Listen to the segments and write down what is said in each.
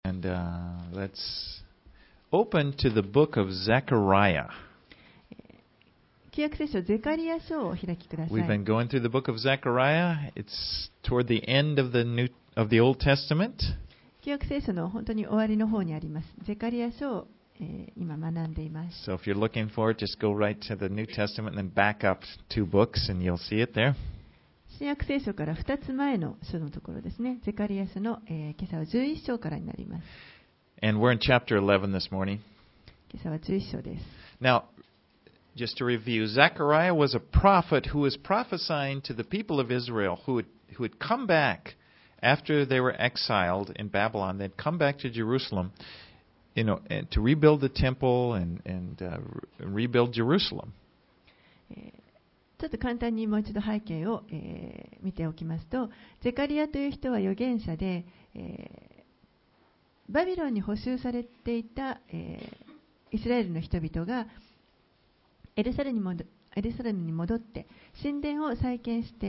And let's open to the book of Zechariah. 旧約聖書ゼカリア書をお開きください。 We've been going through the book of Zechariah. It's toward the end of the Old Testament. 旧約聖書の本当に終わりの方にあります。ゼカリア書を、今学んでいます。 So if you're looking for it, just go right to the New Testament and then back up 2 books and you'll see it there. 新約聖書から2つ前の書のところですね。ゼカリア書の、今朝は11章からになります。 And we're in chapter 11 this morning. 今朝は11章です。 Now, just to review, Zechariah was a prophet who was prophesying to the people of Israel who had come back after they were exiled in Babylon. They'd come back to Jerusalem, and to rebuild the temple and rebuild Jerusalem. ちょっと簡単にもう一度背景を、見ておきますと、ゼカリアという人は預言者で、バビロンに捕囚されていた、イスラエルの人々がエルサレムに戻って神殿を再建す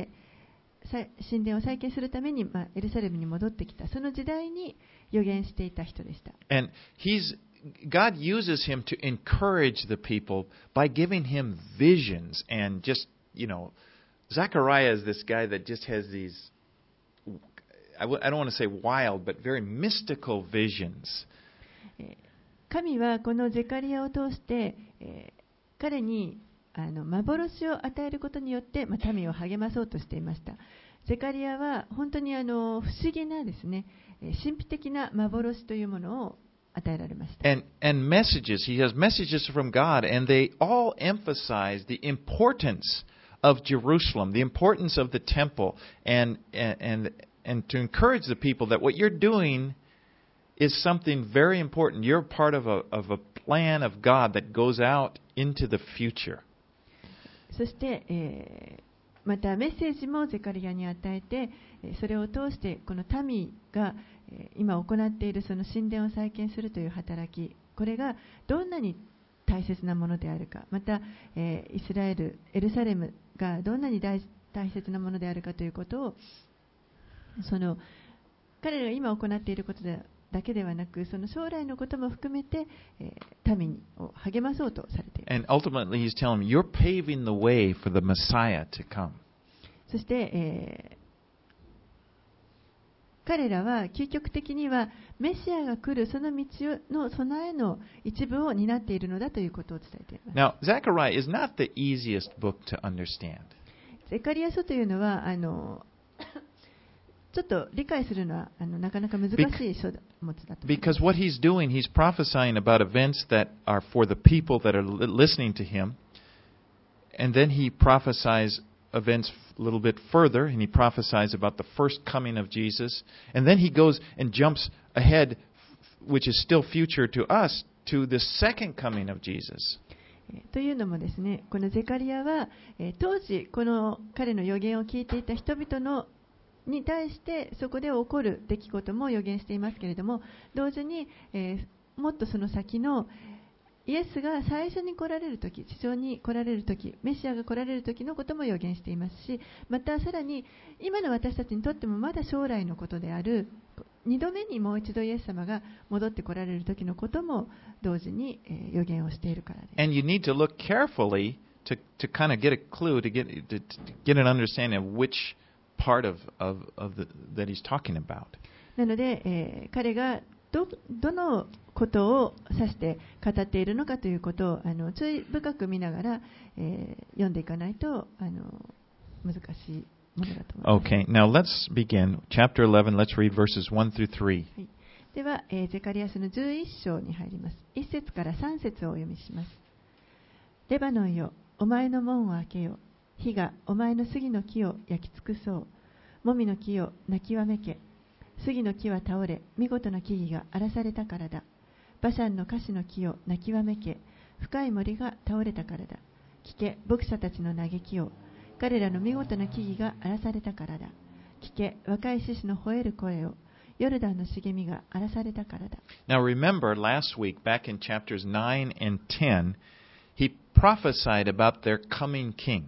るために、エルサレムに戻ってきた、その時代に預言していた人でした。 And God uses him to encourage the people by giving him visions and Zechariah is this guy that just has these, I don't want to say wild, but very mystical visions. 神はこのゼカリアを通して、彼に幻を与えることによって、民を励まそうとしていました。ゼカリアは本当に不思議なですね、神秘的な幻というものを与えられました。 And messages, he has messages from God, and they all emphasize the importance of Jerusalem, the importance of the temple, and to encourage the people that what you're doing is something very important. You're part of a plan of God that goes out into the future. そして、またメッセージもゼカリアに与えて、それを通してこの民が今行っているその神殿を再建するという働き、これがどんなに大切なものであるか、また、イスラエル、エルサレムがどんなに大切なものであるかということを、彼らが今行っていることだけではなく、その将来のことも含めて、民を励まそうとされています。 And ultimately he's telling them, you're paving the way for the Messiah to come. そして、彼らは究極的にはメシアが来るその道の備えの一部を担っているのだということを伝えています。 Now, Zechariah is not the easiest book to understand. ゼカリア書というのはちょっと理解するのはなかなか難しい書物だと思います。 Because what he's doing, he's prophesying about events that are for the people that are listening to him, and then he prophesies events a little bit further, and he prophesies about the first coming of Jesus, and then he goes and jumps ahead, which is still future to us, to the second coming of Jesus. というのもですね、このゼカリアは、当時この彼の預言を聞いていた人々に対してそこで起こる出来事も予言していますけれども、同時に、もっとその先のイエスが最初に来られるとき、地上に来られるとき、メシアが来られるときのことも予言していますし、またさらに今の私たちにとってもまだ将来のことである2度目にもう一度イエス様が戻って来られるときのことも同時に予言をしているからです。 And you need to look carefully to kind of get a clue, to get an understanding of which part that he's talking about. なので、彼がどのことを指して語っているのかということを注意深く見ながら、読んでいかないと難しいものだと思います。 Okay, now let's begin. Chapter 11, let's read verses 1 through 3. はい、では、ゼカリア書の11章に入ります。1節から3節をお読みします。レバノンよ、お前の門を開けよ。火がお前の杉の木を焼き尽くそう。もみの木を泣きわめけ。杉の木は倒れ、見事な木々が荒らされたからだ。バシャンの樫の木を泣きわめけ。深い森が倒れたからだ。聞け、牧者たちの嘆きを。彼らの見事な木々が荒らされたからだ。聞け、若い獅子の吠える声を。ヨルダンの茂みが荒らされたからだ。 Now remember, last week, back in chapters 9 and 10, he prophesied about their coming king.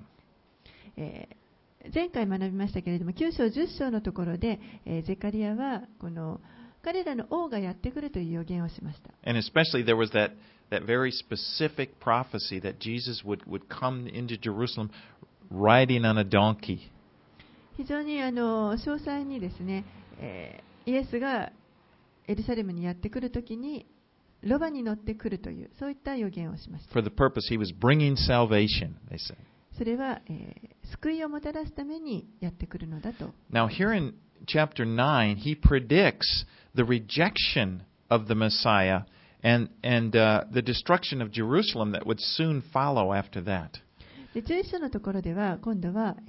前回学びましたけれども、9章10章のところで、ゼカリアはこの彼らの王がやってくるという予言をしました。 And especially there was that very specific prophecy that Jesus would come into Jerusalem riding on a donkey. 非常に詳細にですね、イエスがエルサレムにやってくるときにロバに乗ってくるというそういった予言をしました。 For the purpose he was bringing salvation, they said. それは、救いをもたらすためにやってくるのだと。 Now here in chapter 9, he predicts the rejection of the Messiah and the destruction of Jerusalem that would soon follow after that. で11章のところでは今度は、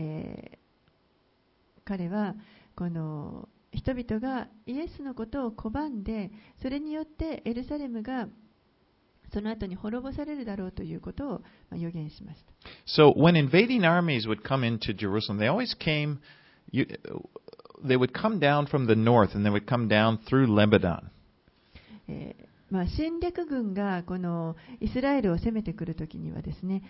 彼はこの人々がイエスのことを拒んで、それによってエルサレムがその後に滅ぼされるだろうということを予言しました。 So when invading armies would come into Jerusalem, they always came, they would come down from the north and they would come down through Lebanon. 侵略軍がこのイスラエルを攻めてくるときにはですね、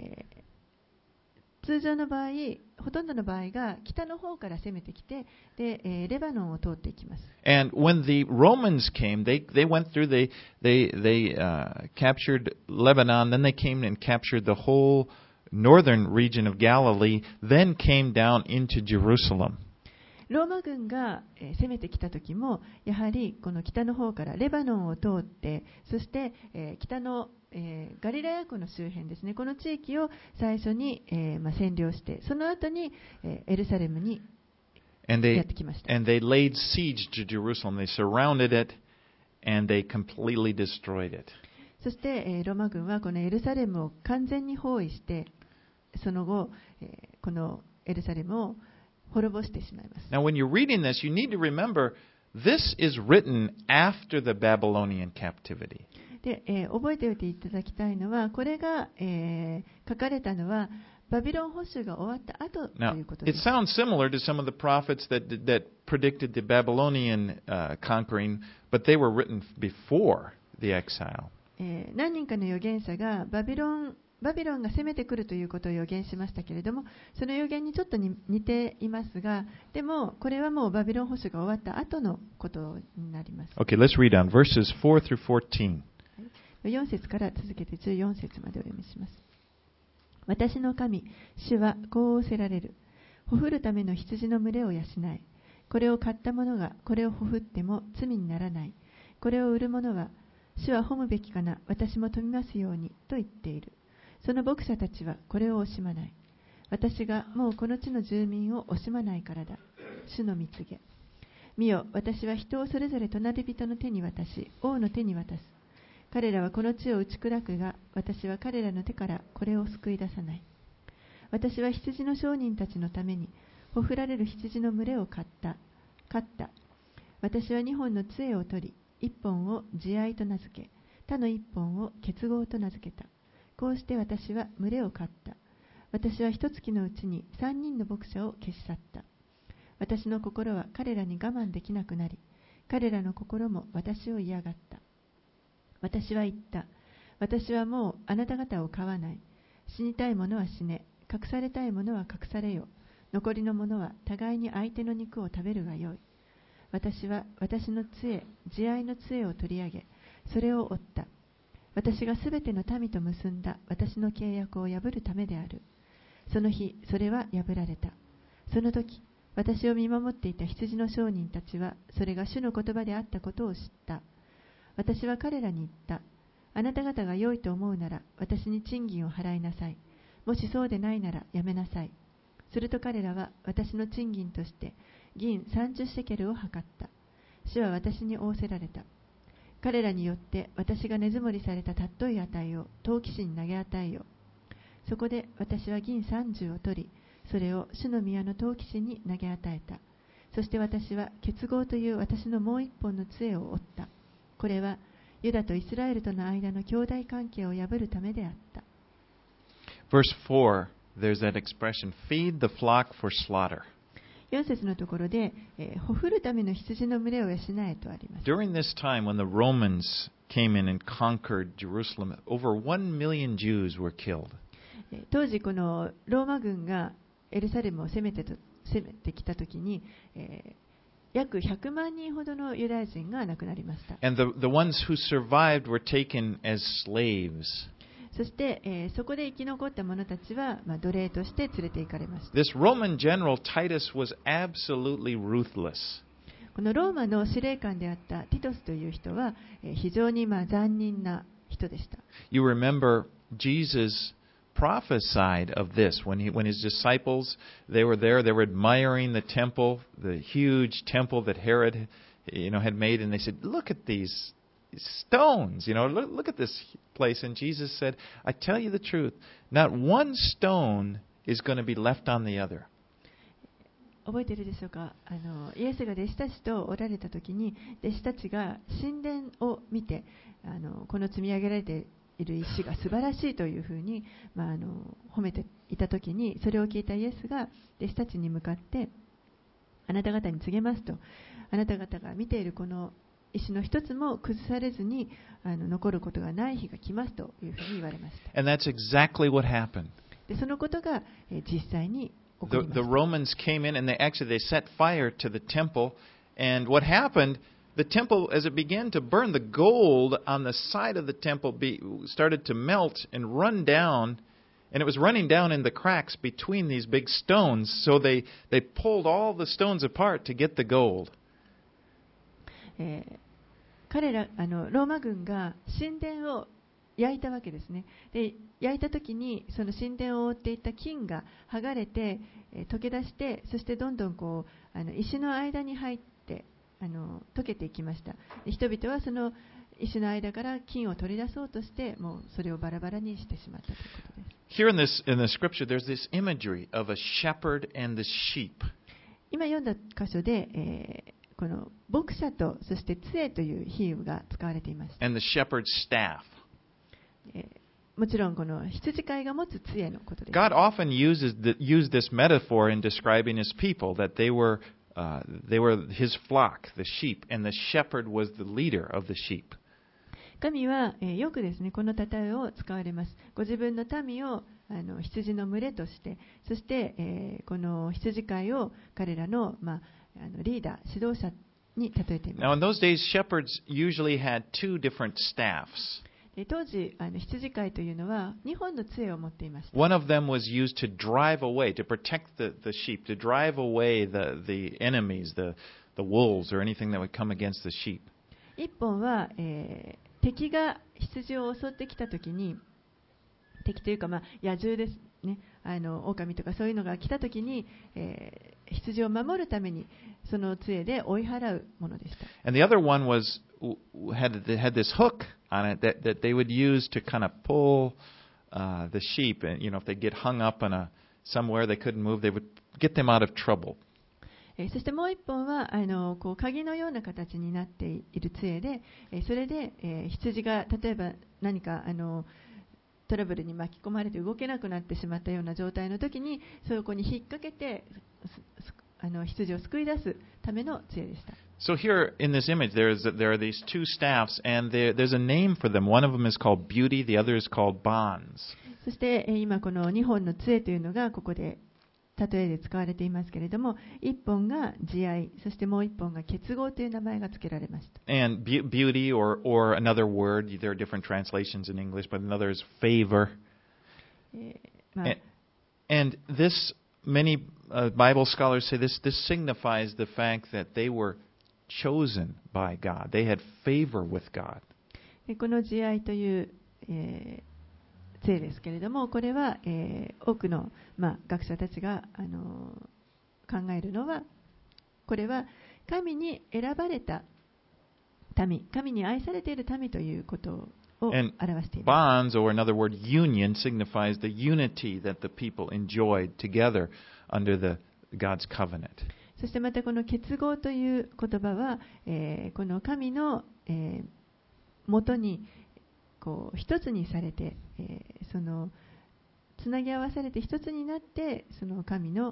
通常の場合、ほとんどの場合が北の方から攻めてきて、でレバノンを通っていきます。 And when the Romans came, they went through, they captured Lebanon, then they came and captured the whole northern region of Galilee, then came down into Jerusalem. ローマ軍が攻めてきた時もやはりこの北の方からレバノンを通って、そして北のガリラヤ湖の周辺ですね、この地域を最初に占領して、その後にエルサレムにやってきました。 And they laid siege to Jerusalem. They surrounded it and they completely destroyed it. そしてローマ軍はこのエルサレムを完全に包囲して、その後このエルサレムを滅ぼしてしまいます。 Now, when you're reading this, you need to remember this is written after the Babylonian captivity. で覚えておいていただきたいのは、これが、書かれたのはバビロン保守が終わった後ということです。 It sounds similar to some of the prophets that predicted the Babylonian conquering, but they were written before the exile. 何人かの預言者がバビロンが攻めてくるということを予言しましたけれども、その予言にちょっと似ていますが、でもこれはもうバビロン保守が終わった後のことになります。 Okay, let's read on verses 4 through 14. 4節から続けて14節までお読みします。私の神、主はこう仰せられる。ほふるための羊の群れを養え。これを買った者がこれをほふっても罪にならない。これを売る者は、主は褒むべきかな、私も富みますようにと言っている。その牧者たちはこれを惜しまない。私がもうこの地の住民を惜しまないからだ。主の御告げ。見よ、私は人をそれぞれ隣人の手に渡し、王の手に渡す。彼らはこの地を打ち砕くが、私は彼らの手からこれを救い出さない。私は羊の商人たちのために、ほふられる羊の群れを飼った。私は2本の杖を取り、1本を慈愛と名付け、他の1本を結合と名付けた。こうして私は群れを飼った。私は一月のうちに3人の牧者を消し去った。私の心は彼らに我慢できなくなり、彼らの心も私を嫌がった。私は言った。私はもうあなた方を飼わない。死にたい者は死ね。隠されたい者は隠されよ。残りの者は互いに相手の肉を食べるがよい。私は私の杖、慈愛の杖を取り上げ、それを折った。私がすべての民と結んだ私の契約を破るためである。その日、それは破られた。その時、私を見守っていた羊の商人たちは、それが主の言葉であったことを知った。私は彼らに言った。あなた方が良いと思うなら、私に賃金を払いなさい。もしそうでないなら、やめなさい。すると彼らは、私の賃金として、銀30シェケルを測った。主は私に仰せられた。彼らによって私が根積もりされた尊い値を陶器師に投げ与えよ。そこで私は銀30を取り、それを主の宮の陶器師に投げ与えた。そして私は結合という私のもう一本の杖を折った。これはユダとイスラエルとの間の兄弟関係を破るためであった。 Verse 4, there's that expression, feed the flock for slaughter. 4節のところで、ほふるための羊の群れを養えとあります。 During this time when the Romans came in and conquered Jerusalem, over 1 million Jews were killed. 当時このローマ軍がエルサレムを攻めてきたときに、 約100万人ほどのユダヤ人が亡くなりました。 And the ones who survived were taken as slaves. そして、そこで生き残った者たちは、奴隷として連れて行かれました。 This Roman general Titus was absolutely ruthless. このローマの司令官であったティトスという人は、非常に残忍な人でした。 You remember Jesus prophesied of this when his disciples, they were there, they were admiring the temple, the huge temple that Herod, had made, and they said, "Look at these stones, look at this place." And Jesus said, "I tell you the truth, not one stone is going to be left on the other." 覚えているでしょうか。イエスが弟子たちとおられた時に、弟子たちが神殿を見て、この積み上げられている石が素晴らしいというふうに、褒めていた時に、それを聞いたイエスが弟子たちに向かって、あなた方に告げますと、あなた方が見ているこの石の一つも崩されずに残ることがない日が来ますというふうに言われました。 And that's exactly what happened. でそのことが実際に起こりました。 The Romans came in and they set fire to the temple. And what happened, the temple, as it began to burn, the gold on the side of the temple started to melt and run down. And it was running down in the cracks between these big stones. So they pulled all the stones apart to get the gold. 彼らローマ軍が神殿を焼いたわけですね。で焼いた時にその神殿を覆っていた金が剥がれて溶け出して、そしてどんどん石の間に入って溶けていきました。で人々はその石の間から金を取り出そうとして、もうそれをバラバラにしてしまったということです。 Here in the scripture, there's this imagery of a shepherd and the sheep. 今読んだ箇所で、この牧者とそして杖という比喩が使われています。 And the shepherd's staff. もちろんこの羊飼いが持つ杖のことです。 God often used this metaphor in describing his people, that they were his flock, the sheep, and the shepherd was the leader of the sheep. 神は、よくですね、この例えを使われます。ご自分の民を羊の群れとして、そして、この羊飼いを彼らの、リーダー、指導者に例えています。 Now, in those days, shepherds usually had two different staffs. 当時、羊飼いというのは2本の杖を持っていました。 One of them was used to drive away, to protect the sheep, to drive away the enemies, the wolves, or anything that would come against the sheep. 一本は、敵が羊を襲ってきたときに、敵というか、野獣ですね、狼とかそういうのが来たときに、羊を守るためにその杖で追い払うものでした。 And the other one had this hook on it that they would use to kind of pull the sheep, and if they get hung up on somewhere they couldn't move, they would get them out of trouble. そしてもう一本は鍵のような形になっている杖で、それで、羊が例えば何かトラブルに巻き込まれて動けなくなってしまったような状態の時に、そこに引っ掛けて羊を救い出すための杖でした。 So here in this image there are these two staffs, and there's a name for them. One of them is called beauty, the other is called bonds. そして今この2本の杖というのがここで例えで使われていますけれども、1本が慈愛、そしてもう1本が結合という名前が付けられました。 And beauty, or another word, there are different translations in English, but another is favor. And this, many Bible scholars say this signifies the fact that they were chosen by God. They had favor with God. この慈愛という、杖ですけれども、これは、多くの、学者たちが、考えるのは、これは神に選ばれた民、神に愛されている民ということを表しています。 Bonds, or another word, union, signifies the unity that the people enjoyed together under God's covenant. そしてまたこの結合という言葉は、この神の、もとに一つにされて、そのつなぎ合わされて一つになって、その神の、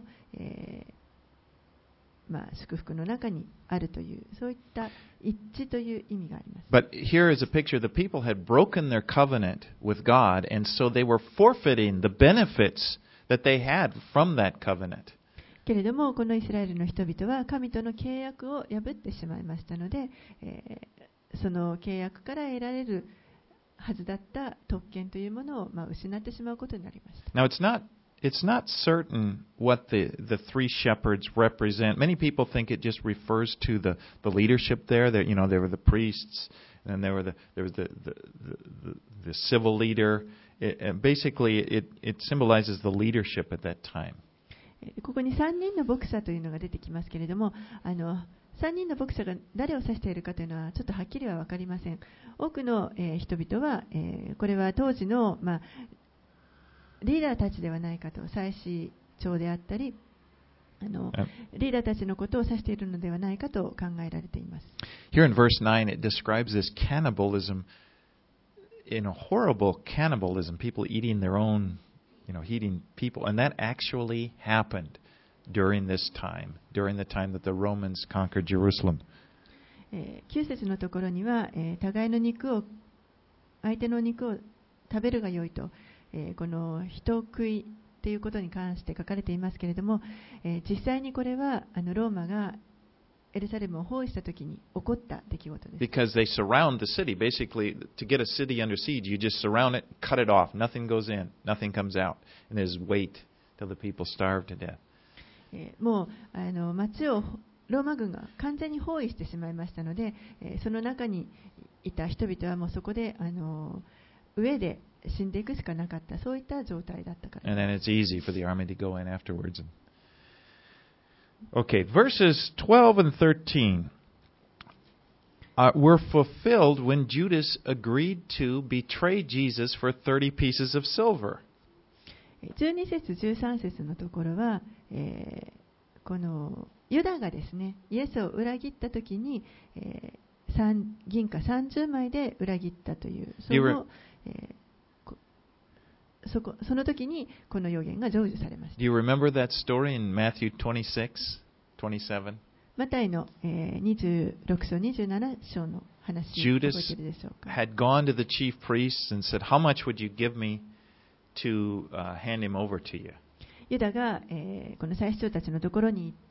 祝福の中にあるという、そういった一致という意味があります。 But here is a picture. The people had broken their covenant with God, and so they were forfeiting the benefits that they had from that covenant. けれども、このイスラエルの人々は神との契約を破ってしまいましたので、その契約から得られるはずだった特権というものを、失ってしまうことになりました。 Now, it's not certain what the three shepherds represent. Many people think it just refers to the leadership there. That there were the priests, and there was the civil leader. Basically, it symbolizes the leadership at that time. ここに3人の牧者というのが出てきますけれども、3人の牧者が誰を指しているかというのはちょっとはっきりは分かりません。多くの、人々は、これは当時の、リーダーたちではないかと、祭司長であったり、リーダーたちのことを指しているのではないかと考えられています。 Here in verse 9, it describes this cannibalism, horrible cannibalism, people eating their own, eating people, and that actually happened during this time, during the time that the Romans conquered Jerusalem. 9節のところには、互いの相手の肉を食べるがよいと、この人食いということに関して書かれていますけれども、実際にこれはローマがエルサレムを包囲したときに起こった出来事です。 Because they surround the city. Basically, to get a city under siege, you just surround it, cut it off. Nothing goes in, nothing comes out. And there's wait till the people starve to death. もう町をローマ軍が完全に包囲してしまいましたので、その中にいた人々はもうそこで上で死んでいくしかなかった、そういった状態だったから。 And then it's easy for the army to go in afterwards. Okay, verses 12 and 13 were fulfilled when Judas agreed to betray Jesus for 30 pieces of silver. 12節13節のところは、このユダがですね、イエスを裏切ったときに、銀貨30枚で裏切ったという、その時にこの予言が成就されました。 Do you remember that story in Matthew 26:27? マタイの26章27章の話を覚えているでしょうか。 Judas had gone to the chief priests and said, "How much would you give me to hand him over to you?" ユダが、この祭司長たちのところに行って、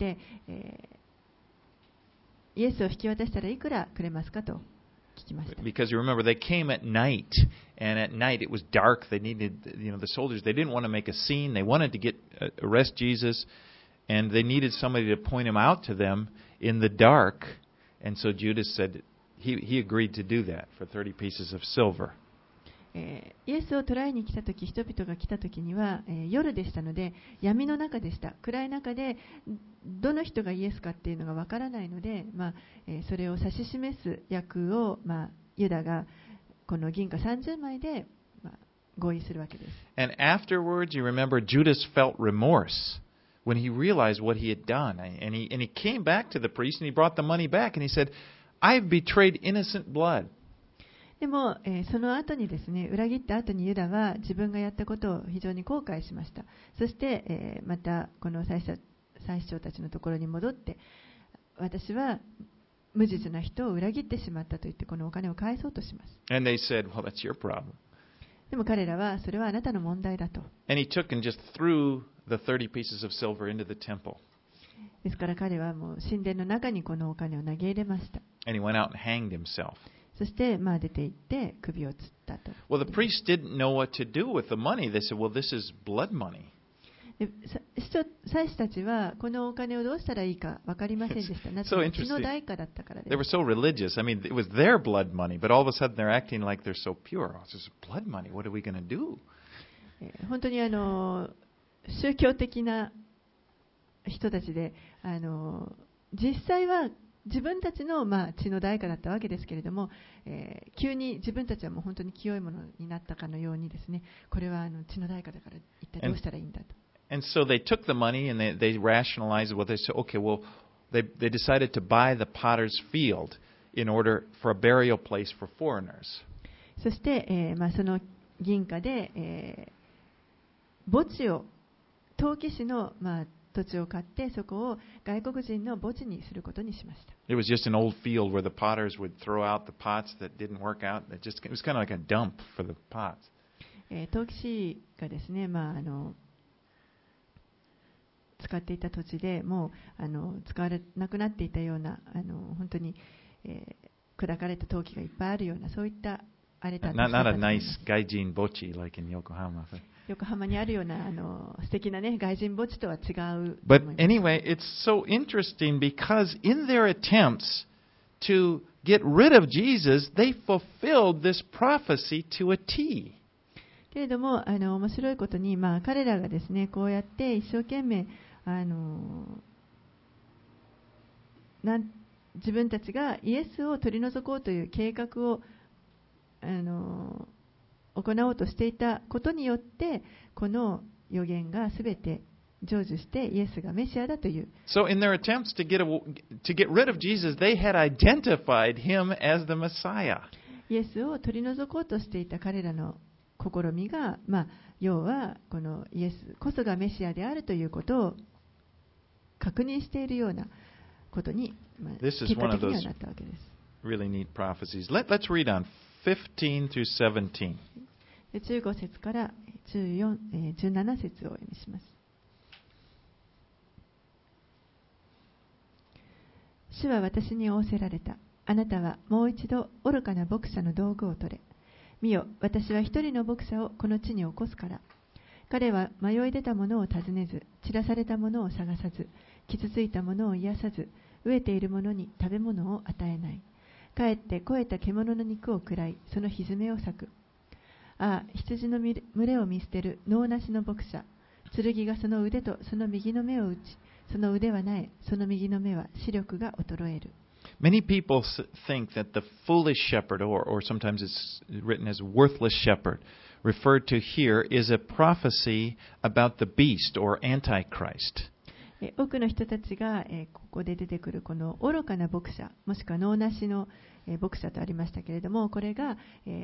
イエスを引き渡したらいくらくれますかと聞きました。 Because you remember, they came at night, and at night it was dark. They needed, the soldiers, they didn't want to make a scene. They wanted to arrest Jesus, and they needed somebody to point him out to them in the dark. And so Judas said he agreed to do that for 30 pieces of silver. イエスを捕らえに来たとき、人々が来たときには、夜でしたので、闇の中でした。暗い中で、どの人がイエスかっていうのがわからないので、それを指し示す役を、ユダがこの銀貨30枚で、合意するわけです。 And afterwards, you remember, Judas felt remorse when he realized what he had done. And he came back to the priest and he brought the money back and he said, "I've betrayed innocent blood." でも、その後にですね、裏切った後にユダは自分がやったことを非常に後悔しました。そして、またこの祭司長たちのところに戻って、私は無実な人を裏切ってしまったと言ってこのお金を返そうとします。 And they said, "Well, that's your problem." でも彼らはそれはあなたの問題だと。 And he took and just threw the 30 pieces of silver into the temple. ですから彼はもう神殿の中にこのお金を投げ入れました。 And he went out and hanged himself. そして出て行って首を吊ったと。 Well, the priests didn't know what to do with the money. They said, "Well, this is blood money." 祭司たちはこのお金をどうしたらいいか分かりませんでした。なぜなら血の代価だったからです。 They were so religious. I mean, it was their blood money, but all of a sudden they're acting like they're so pure. Oh, this is blood money. What are we going to do? 本当に宗教的な人たちで、実際は自分たちの、血の代価だったわけですけれども、急に自分たちはもう本当に清いものになったかのようにですね、これは血の代価だから一体どうしたらいいんだと。 And so they took the money and they rationalized what they said. Okay, well, they decided to buy the potter's field in order for a burial place for foreigners. そして、その銀貨で、墓地を陶器師の、土地を買ってそこを外国人の墓地にすることにしました。 It was just an old field where the potters would throw out the pots that didn't work out. It was kind of like a dump for the pots. 陶器師がですね、使使っていた土地でもう使われなくなっていたような本当に、砕かれた陶器がいっぱいあるようなそういった荒れた土地だったと Not 思 a います。 nice gaijin bochi like in Yokohama. 横浜にあるような素敵な、ね、外人墓地とは違うと But 思います。 anyway, it's so interesting because in their attempts to get rid of Jesus, they fulfilled this prophecy to a T. けれども面白いことに、彼らがですねこうやって一生懸命自分たちがイエスを取り除こうという計画を行おうとしていたことによってこの予言がすべて成就してイエスがメシアだという。 So in their attempts to get rid of Jesus, they had identified him as the Messiah. イエスを取り除こうとしていた彼らの試みが、要はこのイエスこそがメシアであるということを確認しているようなことに、 This is きっか one け of には those なったわけです。 really neat prophecies. Let's read on 15 through 17. 15節から17節をお読みします。主は私に仰せられた。あなたはもう一度愚かな牧者の道具を取れ。見よ、私は一人の牧者をこの地に起こすから。彼は迷い出たものを尋ねず、散らされたものを探さず、傷ついたものを癒さず、飢えているものに食べ物を与えない。かえって肥えた獣の肉を食らい、そのひづめを裂く。ああ、羊の群れを見捨てる能なしの牧者。剣がその腕とその右の目を打ち、その腕は萎え、その右の目は視力が衰える。 Many people think that the foolish shepherd, or sometimes it's written as worthless shepherd, referred to here is a prophecy about the beast or Antichrist. 多くの人たちがここで出てくるこの愚かな牧者、もしくは能なしの牧者とありましたけれども、これが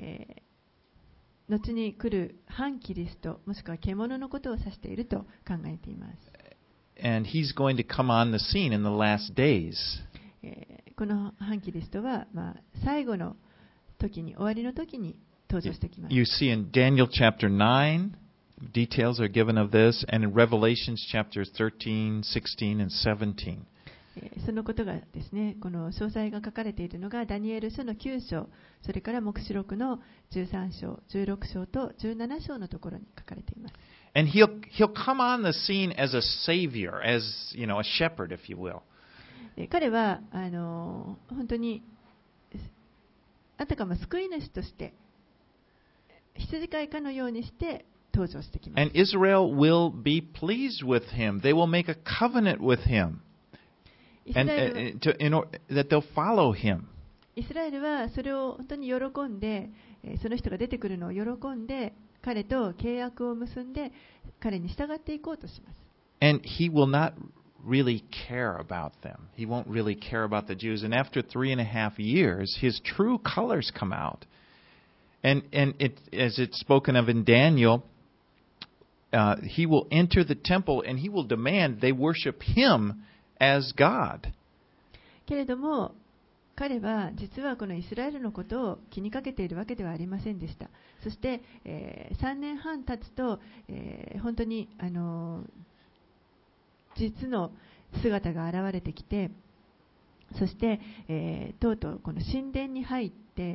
後に来る反キリスト、もしくは獣のことを指していると考えています。 And he's going to come on the scene in the last days. この反キリストは、最後の時に、終わりの時に登場してきます。 You see in Daniel chapter 9, details are given of this, and in Revelations chapters 13, 16, and 17. そのことがですね、この詳細が書かれているのがダニエル書の9章、それから黙示録の13章、16章と17章のところに書かれています。 And he'll come on the scene as a savior, as a shepherd, if you will. 彼は本当にあたかも救い主として羊飼いかのようにして登場してきます。 And Israel will be pleased with him. They will make a covenant with him, イス and ラエルは that they'll follow him. イスラエルはそれを本当に喜んで、その人が出てくるのを喜んで、彼と契約を結んで、彼に従っていこうとします。 And he will not really care about them. He won't really care about the Jews. And after 3.5 years, his true colors come out. And as it's spoken of in Daniel, he will enter the temple and he will demand they worship him as God. けれども、彼は実はこのイスラエルのことを気にかけているわけではありませんでした。そして、3年半経つと、本当に実の姿が現れてきて、そして、とうとうこの神殿に入って、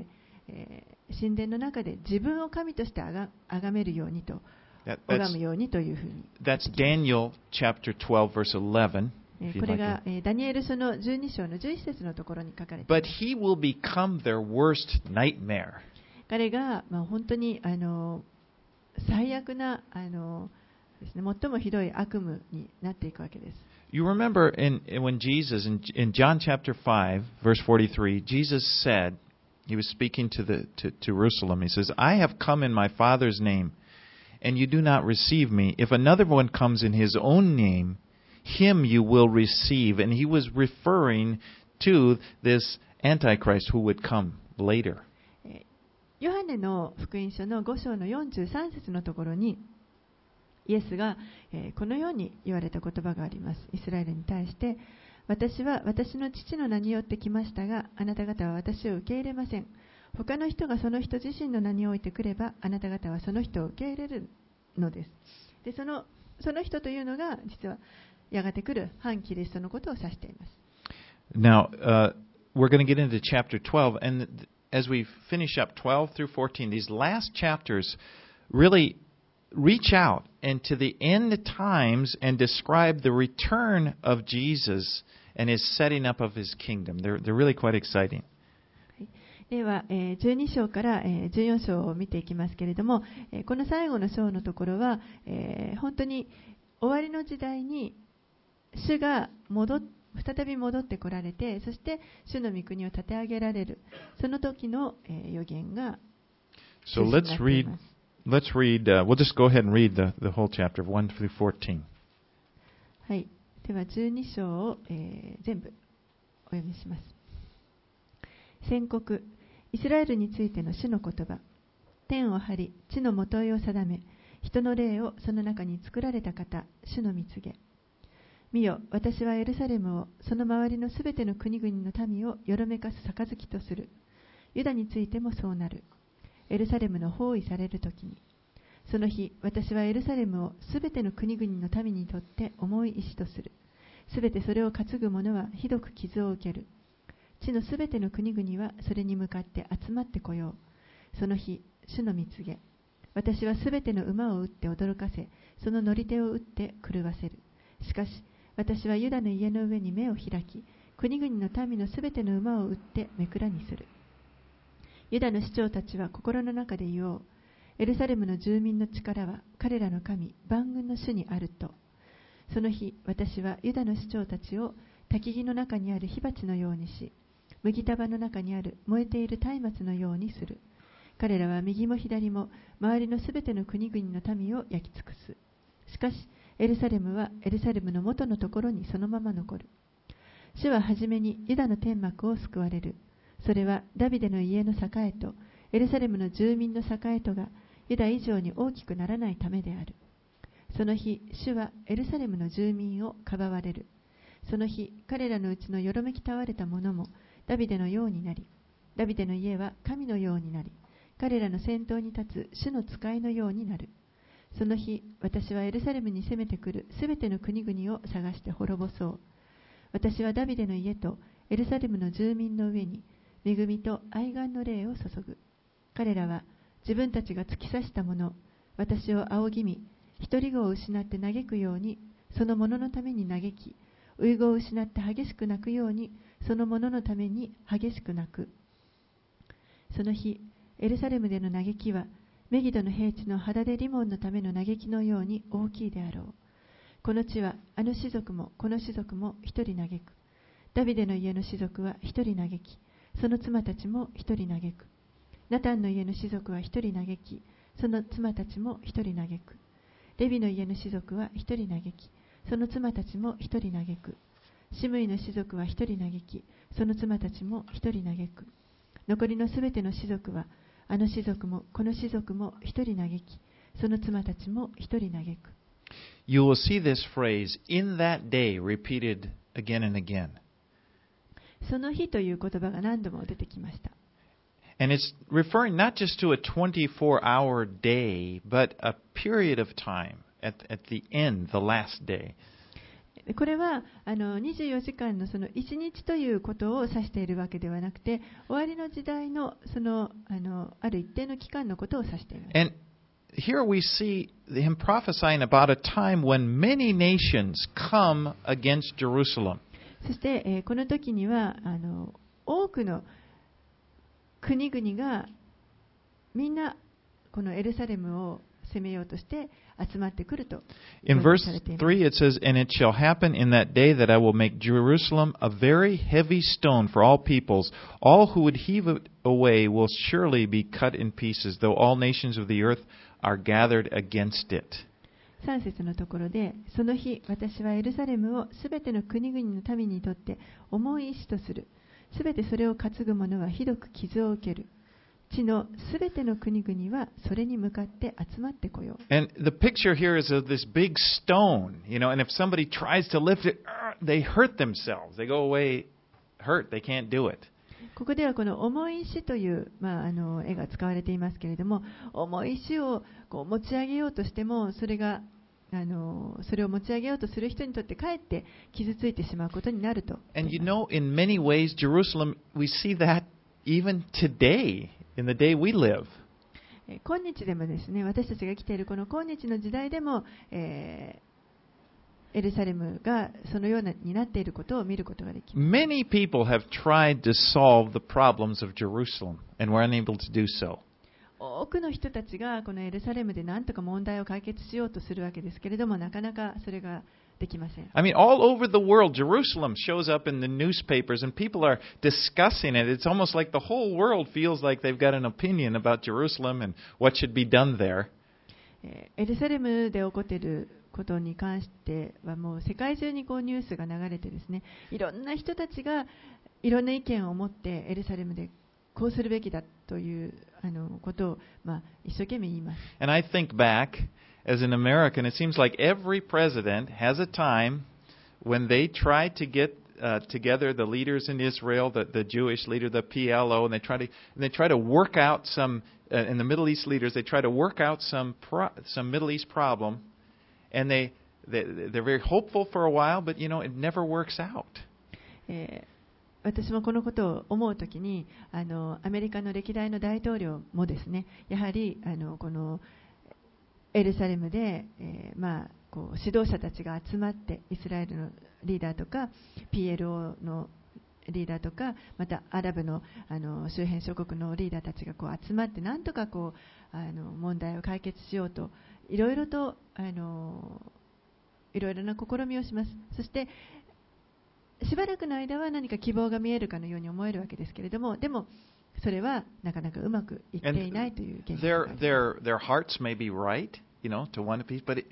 神殿の中で自分を神として崇めるようにと、拝むようにというふうに。 That's Daniel chapter 12, verse 11. これがダニエル書の12章の11節のところに書かれています。 But he will become their worst nightmare. 彼が、本当に最悪なですね、最もひどい悪夢になっていくわけです。 You remember when Jesus, in John chapter 5, verse 43, Jesus said, he was speaking to Jerusalem, he says, I have come in my Father's name, and you do not receive me. If another one comes in his own name, him you will receive. And he was referring to this Antichrist who would come later. ヨハネの福音書の5章の43節のところに、イエスがこのように言われた言葉があります。イスラエルに対して、私は私の父の名によって来ましたが、あなた方は私を受け入れません。他の人がその人自身の名においてくれば、あなた方はその人を受け入れるのです。で、その人というのが、実はやがて来る反キリストのことを指しています。 Now, we're going to get into chapter 12, and as we finish up 12 through 14, these last chapters really reach out into the end times and describe the return of Jesus and his setting up of his kingdom. They're really quite exciting. では、12章から14章を見ていきますけれども、この最後の章のところは、本当に終わりの時代に主が再び戻ってこられて、そして主の御国を立て上げられる、その時の予言が So let's read, we'll just go ahead and read the whole chapter, 1 through 14. はい。では12章を、全部お読みします。宣告、イスラエルについての主の言葉。天を張り、地のもといを定め、人の霊をその中に作られた方、主の御告げ。見よ、私はエルサレムを、その周りのすべての国々の民をよろめかす杯とする。ユダについてもそうなる。エルサレムの包囲されるときに。その日、私はエルサレムをすべての国々の民にとって重い石とする。すべてそれを担ぐ者はひどく傷を受ける。地のすべての国々はそれに向かって集まってこよう。その日、主の御告げ。私はすべての馬を打って驚かせ、その乗り手を打って狂わせる。しかし、私はユダの家の上に目を開き、国々の民のすべての馬を打ってめくらにする。ユダの首長たちは心の中で言おう。エルサレムの住民の力は彼らの神、万軍の主にあると。その日、私はユダの首長たちを焚き木の中にある火鉢のようにし、麦束の中にある燃えている松明のようにする。彼らは右も左も周りのすべての国々の民を焼き尽くす。しかし、エルサレムはエルサレムの元のところにそのまま残る。主ははじめにユダの天幕を救われる。それはダビデの家の栄とエルサレムの住民の栄とがユダ以上に大きくならないためである。その日、主はエルサレムの住民をかばわれる。その日、彼らのうちのよろめき倒れた者もダビデのようになり、ダビデの家は神のようになり、彼らの先頭に立つ主の使いのようになる。その日、私はエルサレムに攻めてくるすべての国々を探して滅ぼそう。私はダビデの家とエルサレムの住民の上に恵みと愛願の霊を注ぐ。彼らは自分たちが突き刺したもの、私を仰ぎ見、一人子を失って嘆くように、そのもののために嘆き、遺語を失って激しく泣くように、そのもののために激しく泣く。その日、エルサレムでの嘆きは、メギドの平地の肌でリモンのための嘆きのように大きいであろう。この地は、あの士族もこの士族も一人嘆く。ダビデの家の士族は一人嘆き、その妻たちも一人嘆く。ナタンの家の士族は一人嘆き、その妻たちも一人嘆く。レビの家の士族は一人嘆き、その妻たちも一人嘆く。シムイの士族は一人嘆き、その妻たちも一人嘆く。残りのすべての士族は、あの士族もこの士族も一人嘆き、その妻たちも一人嘆く。 You will see this phrase, in that day, repeated again and again. その日という言葉が何度も出てきました。 And it's referring not just to a 24-hour day, but a period of time at the end, the last day. これは24時間のその1日ということを指しているわけではなくて、終わりの時代のある一定の期間のことを指しています。 And here we see him prophesying about a time when many nations come against Jerusalem. そして、この時には多くの国々がみんなこのエルサレムを攻めようとして集まってくると。 In verse 3 it says, And it shall happen in that day that I will make Jerusalem a very heavy stone for all peoples. All who would heave it away will surely be cut in pieces, though all nations of the earth are gathered against it. 3節のところで、その日、私はエルサレムをすべての国々の民にとって重い石とする。すべてそれを担ぐ者はひどく傷を受ける。地のすべての国々はそれに向かって集まってこよう。 And the picture here is of this big stone, and if somebody tries to lift it, they hurt themselves. They go away hurt. They can't do it. ここではこの重い石という、絵が使われていますけれども、重い石をこう持ち上げようとしてもそれがそれを持ち上げようとする人にとってかえって傷ついてしまうことになると。 And you know, in many ways, Jerusalem, we see that even today, in the day we live. 今日でもですね、私たちが生きているこの今日の時代でも、エルサレムがそのようになっていることを見ることができます。 Many people have tried to solve the problems of Jerusalem and were unable to do so. 多くの人たちがこのエルサレムで何とか問題を解決しようとするわけですけれども、なかなかそれができません。 I mean, all over the world, Jerusalem shows up in the newspapers and people are discussing it. It's almost like the whole world feels like they've got an opinion about Jerusalem and what should be done there. エルサレムで起こっていることに関してはもう世界中にこうニュースが流れてですね、いろんな人たちがいろんな意見を持ってエルサレムでこうするべきだということを、一生懸命言います。 And I think back, as an American, it seems like every president has a time when they try to get together the leaders in Israel, the Jewish leader, the PLO, and they try to work out some, and the Middle East leaders, they try to work out some Middle East problem, and they're very hopeful for a while, but you know it never works out. 私もこのことを思うときにアメリカの歴代の大統領もですね、やはりこのエルサレムで、こう指導者たちが集まってイスラエルのリーダーとか PLO のリーダーとかまたアラブの、周辺諸国のリーダーたちがこう集まってなんとかこう問題を解決しようといろいろといろいろな試みをします。そしてしばらくの間は何か希望が見えるかのように思えるわけですけれども、でもそれはなかなかうまくいっていないという現実があります。 Their hearts may be right, you know, to want a peace, but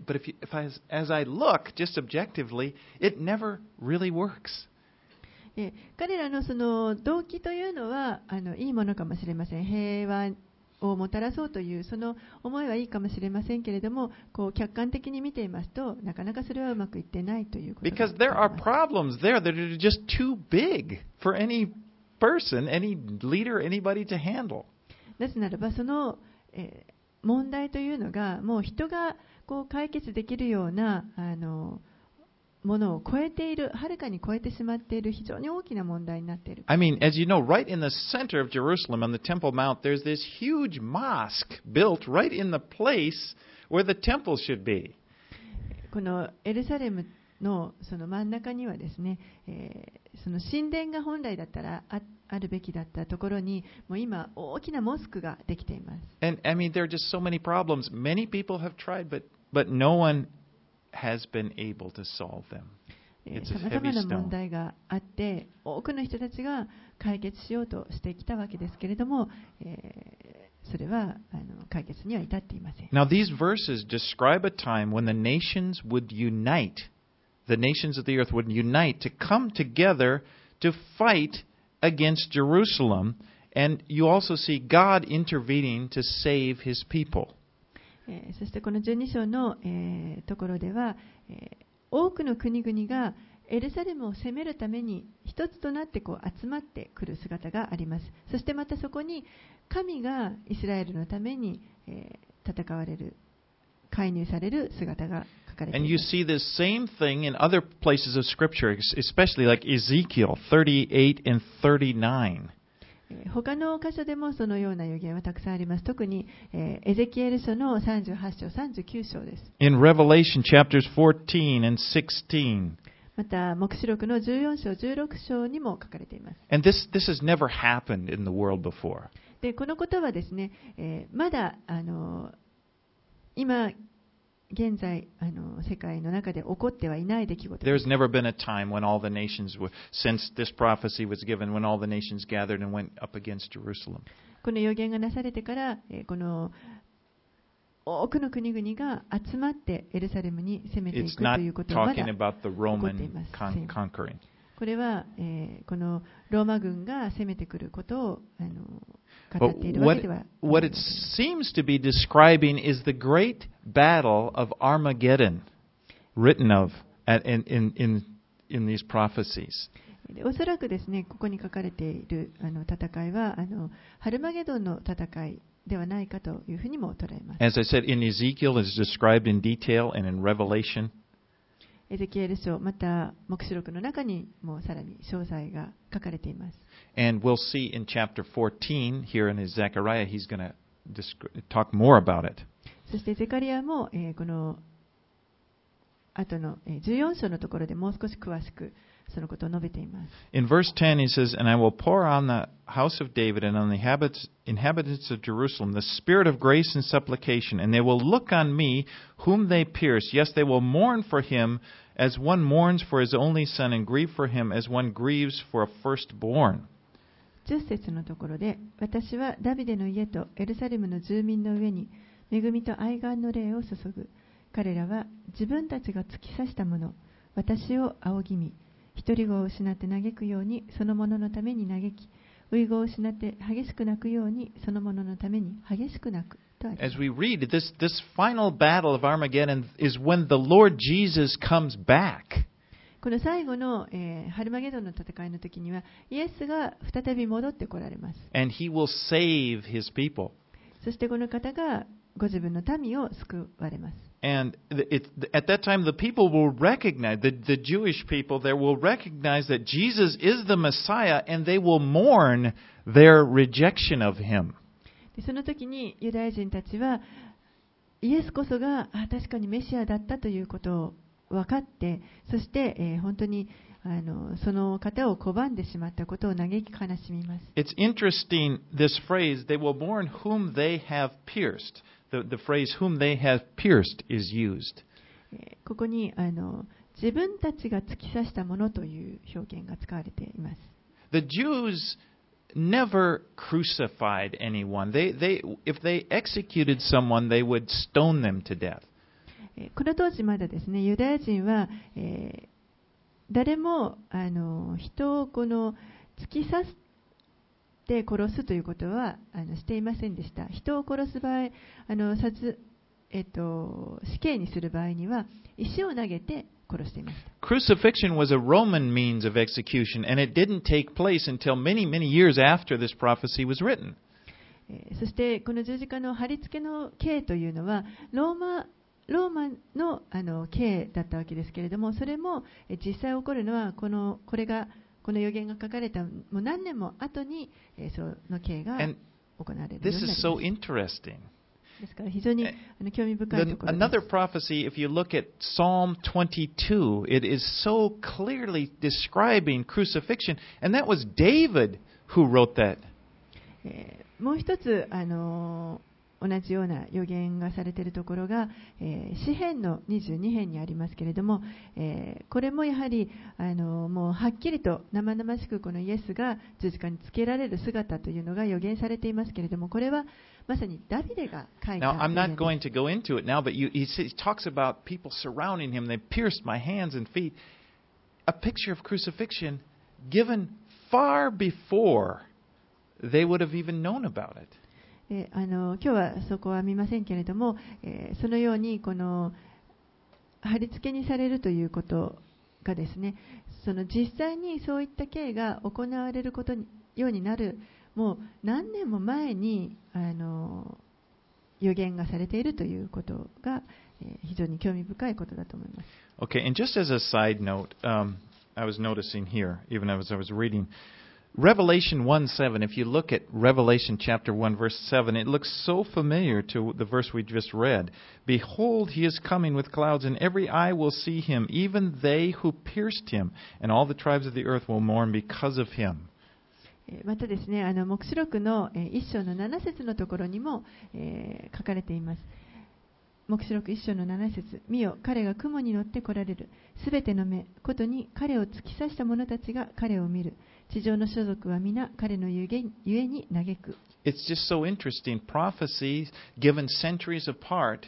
as I look just objectively, it never really works. 彼らのその動機というのはいいものかもしれません。平和をもたらそうというその思いはいいかもしれませんけれども、こう客観的に見ていますとなかなかそれはうまくいってないということがあります。 Because there are problems there that are just too big for any person, any leader, anybody to handle. なぜならばその、問題というのがもう人がこう解決できるようなものを超えている、はるかに超えてしまっている非常に大きな問題になっている。 I mean, as you know, right in the center of Jerusalem on the Temple Mount, there's this huge mosque built right in the place where the temple should be. このエルサレムのその真ん中にはですね、その神殿が本来だったらあるべきだったところにもう今大きなモスクができています。 And I mean, there are just so many problems. Many people have tried, but no one has been able to solve them. さまざまな問題があって多くの人たちが解決しようとしてきたわけですけれども、それは解決には至っていません。 Now, these verses describe a time when the nations would unite. The nations of the earth would unite to come together to fight against Jerusalem. And you also see God intervening to save His people. そしてこの12章の、ところでは、多くの国々がエルサレムを攻めるために一つとなってこう集まってくる姿があります。そしてまたそこに神がイスラエルのために、戦われる、介入される姿が書かれています。 And you see this same thing in other places of Scripture, especially like Ezekiel 38 and 39. 他の箇所でもそのような予言はたくさんあります。特に、エゼキエル書の38章、39章です。 In Revelation chapters 14 and 16. また、黙示録の14章、16章にも書かれています。 And this has never happened in the world before. で、このことはですね、まだ今現在世界の中で起こってはいない出来事です。 There's never been a time when all the nations were, since this prophecy was given, when all the nations gathered and went up against Jerusalem. この予言がなされてから、この多くの国々が集まってエルサレムに攻めてい It's く not ということはまだ talking about the 起こってい Roman ます。 conquering. これは、このローマ軍が攻めてくることを語っているわけでは What it seems to be describing is the great battle of Armageddon, written of in these prophecies. おそらくですね、ここに書かれている戦いはハルマゲドンの戦いではないかというふうにも捉えます。 As I said, in Ezekiel, it's described in detail, and in Revelation. エゼキエル書、また黙示録の中にもさらに詳細が書かれています。 And we'll see in chapter 14 here in his Zechariah, he's going to talk more about it. そしてゼカリアも、この後の14章のところでもう少し詳しくそのことを述べています。 In verse 10, he says, And I will pour on the house of David and on the inhabitants of Jerusalem the spirit of grace and supplication, and they will look on me whom they pierced. Yes, they will mourn for him as one mourns for his only son, and grieve for him as one grieves for a firstborn. 10節のところで、私はダビデの家とエルサレムの住民の上に恵みと愛願の霊を注ぐ。彼らは自分たちが突き刺したもの、私を仰ぎ見、一人子を失って嘆くようにその者のために嘆き、遺語を失って激しく泣くようにその者のために激しく泣く。 As we read, this final battle of Armageddon is when the Lord Jesus comes back. この最後の、ハルマゲドンの戦いの時にはイエスが再び戻ってこられます。 And he will save his people. そしてこの方がご自分の民を救われます。 And at that time, the people will recognize, the Jewish people there will recognize that Jesus is the Messiah, and they will mourn their rejection of him. でその時にユダヤ人たちはイエスこそが確かにメシアだったということを分かって、そして、本当にその方を拒んでしまったことを嘆き悲しみます。 It's interesting, this phrase, they will mourn whom they have pierced. The phrase, whom they have pierced, is used. ここに自分たちが突き刺したものという表現が使われています。 The Jews never crucified anyone. If they executed someone, they would stone them to death. この当時まだですね、ユダヤ人は、誰も人をこの突き刺して殺すということはしていませんでした。人を殺す場合、死刑にする場合には石を投げて殺していました。 Crucifixion was a Roman means of execution, and it didn't take place until many, many years after this prophecy was written. そしてこの十字架の貼り付けの刑というのはローマの刑だったわけですけれども、それも実際起こるのはこの予言が書かれたもう何年も後にその刑が行われるようになります。 This is so interesting. ですから非常に興味深いところです。 Another prophecy, if you look at Psalm 22, it is so clearly describing crucifixion, and that was David who wrote that. もう一つ同じような予言がされているところが、詩編の22編にありますけれども、これもやはりもうはっきりと生々しくこのイエスが十字架につけられる姿というのが予言されていますけれども、これはまさにダビデが書いた。 Now, I'm not going to go into it now, but he talks about people surrounding him. They pierced my hands and feet. A picture of crucifixion given far before they would have even known about it. 今日はそこは見ませんけれども、そのようにこの貼り付けにされるということがですね、その実際にそういった刑が行われることようになるもう何年も前に予言がされているということが、非常に興味深いことだと思います。 Okay, and just as a side note, I was noticing here, even as I was reading, Revelation 1:7, if you look at Revelation chapter 1, verse 7, it looks so familiar to the verse we just read. Behold, he is coming with clouds, and every eye will see him, even they who pierced him, and all the tribes of the earth will mourn because of him. またですね、黙示録の1章の7節のところにも、書かれています。黙示録1章の7節、見よ、彼が雲に乗って来られる。すべての目、ことに彼を突き刺した者たちが彼を見る。地上の所属は皆彼のゆえに嘆く。 It's just so interesting. Prophecies given centuries apart,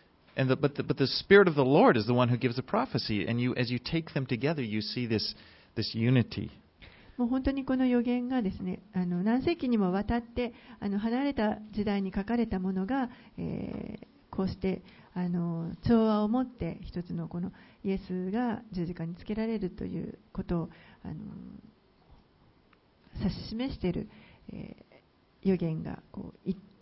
but the Spirit of the Lord is the one who gives the prophecy. And as you take them together, you see this unity. もう本当にこの予言がですね、何世紀にもわたって離れた時代に書かれたものが、こうして調和を持って一つのこのイエスが十字架につけられるということを指し示している、予言がこ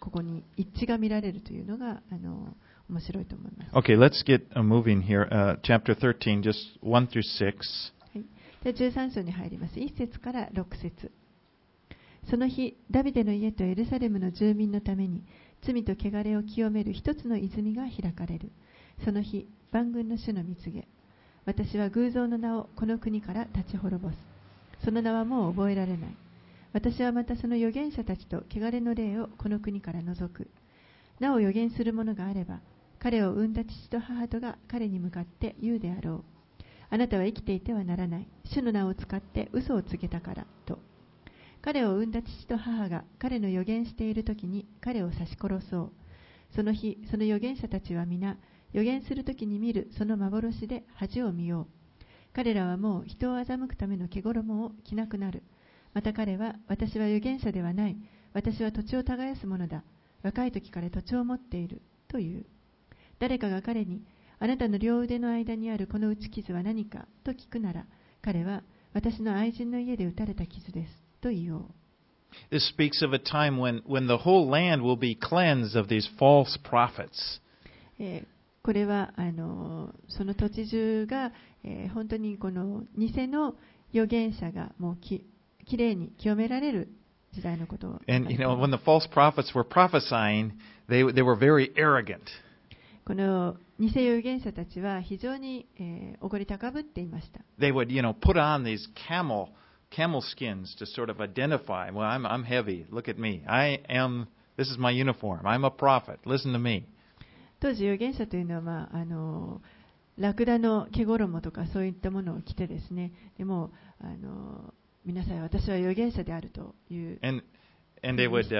ここに一致が見られるというのが面白いと思います。 Okay, let's get moving here. Chapter 13, just 1 through 6. はい、で13章に入ります。1節から6節。その日、ダビデの家とエルサレムの住民のために罪と汚れを清める一つの泉が開かれる。その日、万軍の主の御告げ。私は偶像の名をこの国から立ち滅ぼす。その名はもう覚えられない。私はまたその預言者たちと汚れの霊をこの国から除く。なお預言するものがあれば、彼を産んだ父と母とが彼に向かって言うであろう。あなたは生きていてはならない。主の名を使って嘘を告げたからと。彼を産んだ父と母が彼の預言しているときに彼を刺し殺そう。その日、その預言者たちは皆、預言するときに見るその幻で恥を見よう。彼らはもう人を欺くための毛衣を着なくなる。また彼は、私は預言者ではない。私は土地を耕す者だ。若い時から土地を持っている。という。誰かが彼に、あなたの両腕の間にあるこの打ち傷は何かと聞くなら、彼は、私の愛人の家で打たれた傷です。と言おう。 This speaks of a time when the whole land will be cleansed of these false prophets. これはその土地中が、本当にこの偽の預言者がもうきれいに清められる時代のことを。 And when the false prophets were prophesying, they were very arrogant. この偽預言者たちは非常におごり高ぶっていました。 They would, put on these camel skins to sort of identify. Well, I'm heavy. Look at me. This is my uniform. I'm a prophet. Listen to me. 当時預言者というのは、ラクダの毛衣とかそういったものを着てですね、でも皆さん私は預言者であるという。 And they would,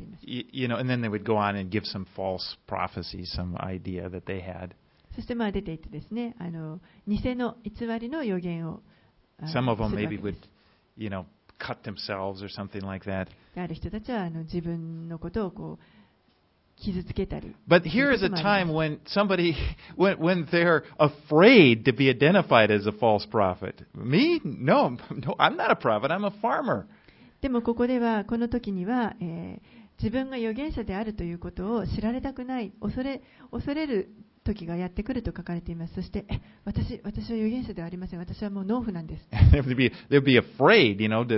and then they would go on and give some false prophecy, some idea that they had. そして出ていってですね、偽の偽りの預言を。 Some of them maybe would, cut themselves or something like that. ある人たちは自分のことをこう傷つけたり。 But here is a time when somebody, when they're afraid to be identified as a false prophet. Me? No, I'm not a prophet. I'm a farmer. でもここでは、この時には、自分が預言者であるということを知られたくない、恐れる時がやってくると書かれています。そして、私は預言者ではありません。私はもう農夫なんです。 They'd be afraid,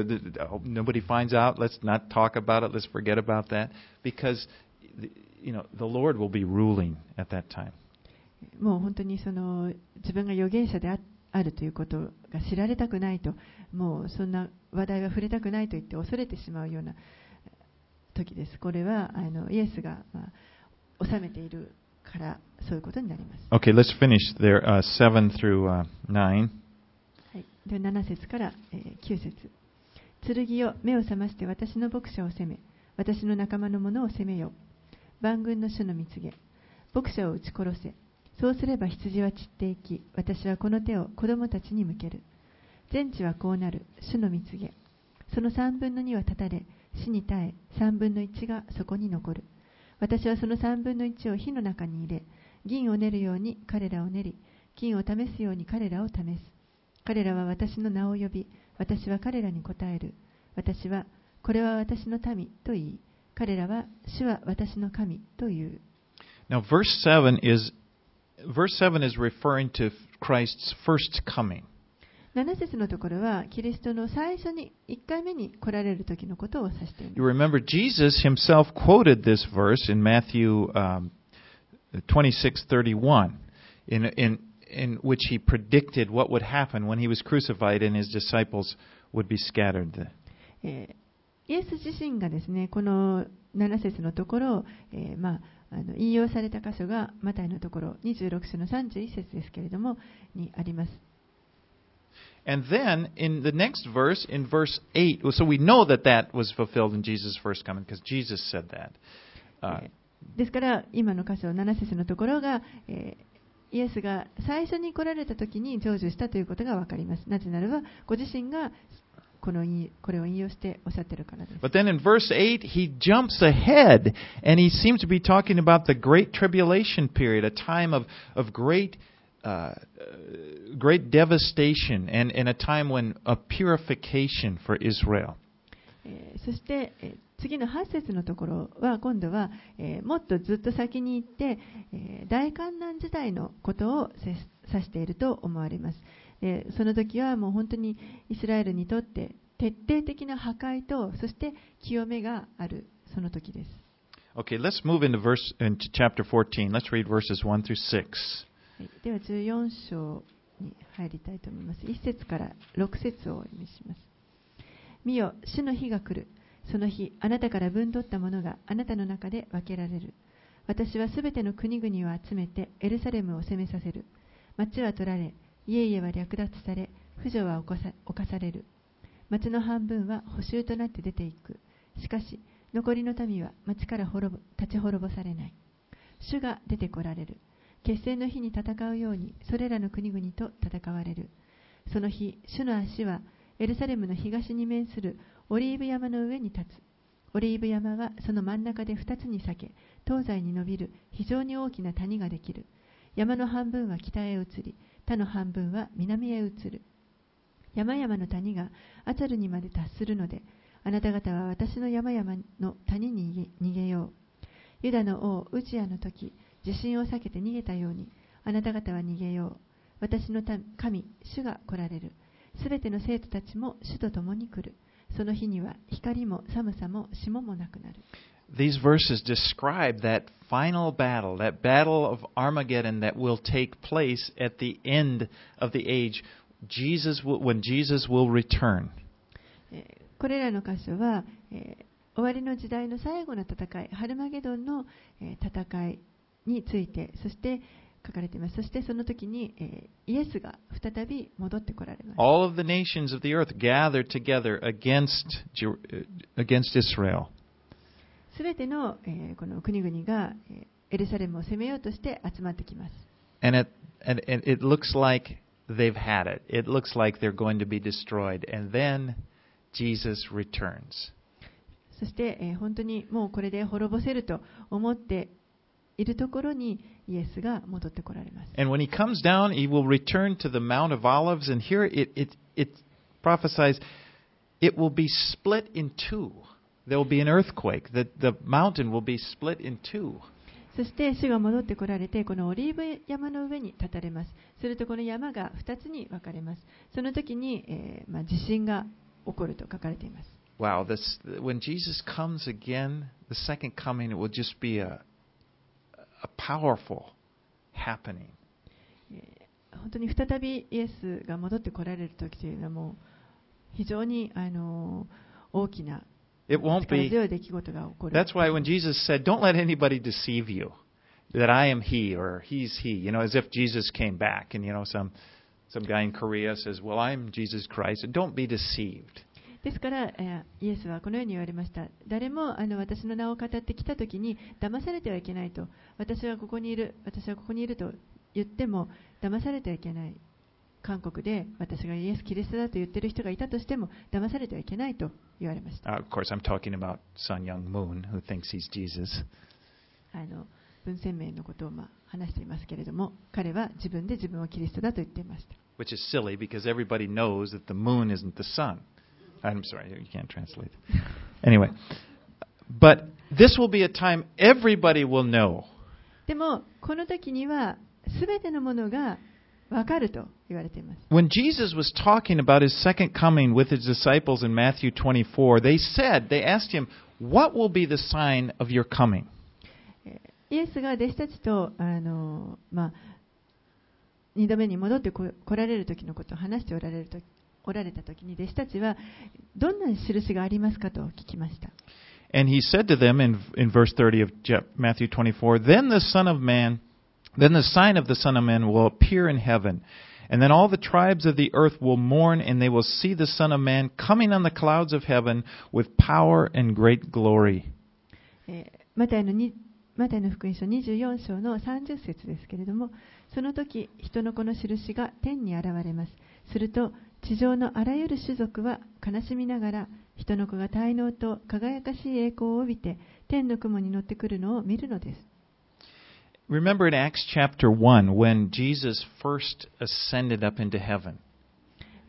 nobody finds out. Let's not talk about it. Let's forget about that. Because, the Lord will be ruling at that time. もう本当に自分が預言者であるということが知られたくないと、もうそんな話題は触れたくないと言って恐れてしまうような時です。これはイエスが、治めているからそういうことになります。 Okay, let's finish there, 7 through 9. はい、で7節から9節。剣よ、目を覚まして私の牧者を責め、私の仲間の者を責めよ。万軍の主の御告げ。牧者を撃ち殺せ。そうすれば羊は散っていき、私はこの手を子供たちに向ける。全地はこうなる、主の御告げ。その3分の2は断たれ、死に耐え、3分の1がそこに残る。私はその3分の1を火の中に入れ、銀を練るように彼らを練り、金を試すように彼らを試す。彼らは私の名を呼び、私は彼らに答える。私は、これは私の民と言い、彼らは、主は私の神と言う。 Now, verse 7 is referring to Christ's first coming. 7節のところは、キリストの最初に、1回目に来られる時のことを指しています。 You remember Jesus himself quoted this verse in Matthew 26:31, in which he predicted what would happen when he was crucified and his disciples would be scattered. イエス自身がですね、この7節のところを、引用された箇所がマタイのところ26章の31節ですけれどもにあります。 And then in the next verse, in verse 8, so we know that was fulfilled in Jesus' first coming because Jesus said that. ですから今の箇所7節のところが、イエスが最初に来られた時に成就したということが分かります。なぜならばご自身がこれを引用しておっしゃっているからです。 But then in verse 8, he jumps ahead and he seems to be talking about the great tribulation period, a time of great devastation and a time of purification for Israel. そして次の8節のところは今度は、もっとずっと先に行って、大観難時代のことを指していると思われます。その時はもう本当にイスラエルにとって徹底的な破壊と、そして清めがあるその時です。 Okay, let's move into chapter 14. Let's read verses 1 through 6. では14章に入りたいと思います。1節から6節をお読みします。見よ、主の日が来る。その日、あなたから分取ったものがあなたの中で分けられる。私はすべての国々を集めてエルサレムを攻めさせる。町は取られ、家々は略奪され、婦女は侵される。町の半分は捕囚となって出ていく。しかし、残りの民は町から立ち滅ぼされない。主が出てこられる。決戦の日に戦うように、それらの国々と戦われる。その日、主の足はエルサレムの東に面するオリーブ山の上に立つ。オリーブ山はその真ん中で2つに裂け、東西に伸びる非常に大きな谷ができる。山の半分は北へ移り、他の半分は南へ移る。山々の谷がアツァルにまで達するので、あなた方は私の山々の谷に逃げよう。ユダの王ウジヤの時、地震を避けて逃げたように、あなた方は逃げよう。私の神、主が来られる。すべての生徒たちも主と共に来る。その日には光も寒さも霜もなくなる。 These verses describe that final battle, that battle of Armageddon that will take place at the end of the age, when Jesus will return. これらの箇所は、終わりの時代の最後の戦い、ハルマゲドンの戦いについて、そして書かれています。そしてその時に、イエスが再び戻ってこられます。 All of the nations of the earth gathered together against Israel. すべての、この国々が、エルサレムを攻めようとして集まってきます。 And it looks like they've had it. It looks like they're going to be destroyed. And then Jesus returns. そして、本当にもうこれで滅ぼせると思っているところにイエスが戻ってこられます。 And when he comes down, he will return to the Mount of Olives. And here it prophesies it will be split in two. There will be an earthquake. The mountain will be split in two. そして主が戻ってこられて、このオリーブ山の上に立たれます。するとこの山が2つに分かれます。その時に、地震が起こると書かれています。 Wow, when Jesus comes again, the second coming, it will just be a powerful happening. 本当に再びイエスが戻ってこられる時というのはもう非常に大きな力強い出来事が起こる。 That's why when Jesus said, "Don't let anybody deceive you that I am He or He's He," as if Jesus came back, and some guy in Korea says, "Well, I'm Jesus Christ," and don't be deceived. ですから、イエスはこのように言われました。誰も私の名を語ってきたときに騙されてはいけないと。私はここにいると言っても騙されてはいけない。韓国で私がイエス・キリストだと言っている人がいたとしても騙されてはいけないと言われました。 Of course, I'm talking about Sun Young Moon, who thinks he's Jesus. 文鮮明のことを話していますけれども、彼は自分で自分をキリストだと言っていました。 Which is silly because everybody knows that the moon isn't the sun. I'm sorry, you can't translate. Anyway, but this will be a time everybody will know. でもこの時にはすべてのものがわかると言われています。 When Jesus was talking about his second coming with his disciples in Matthew 24, they asked him, "What will be the sign of your coming?" イエスが弟子たちと2度目に戻って来られる時のことを話しておられた時に弟子たちはどんな印がありますかと聞きました。 And he said to them in verse 30 of Matthew 24, then the sign of the Son of Man will appear in heaven, and then all the tribes of the earth will mourn, and they will see the Son of Man coming on the clouds of heaven with power and great glory. マタイの福音書24章の30節ですけれども、その時人の子の印が天に現れます。すると地上のあらゆる種族は悲しみながら人の子が大能と輝かしい栄光を帯びて天の雲に乗ってくるのを見るのです。 Remember in Acts chapter 1 when Jesus first ascended up into heaven.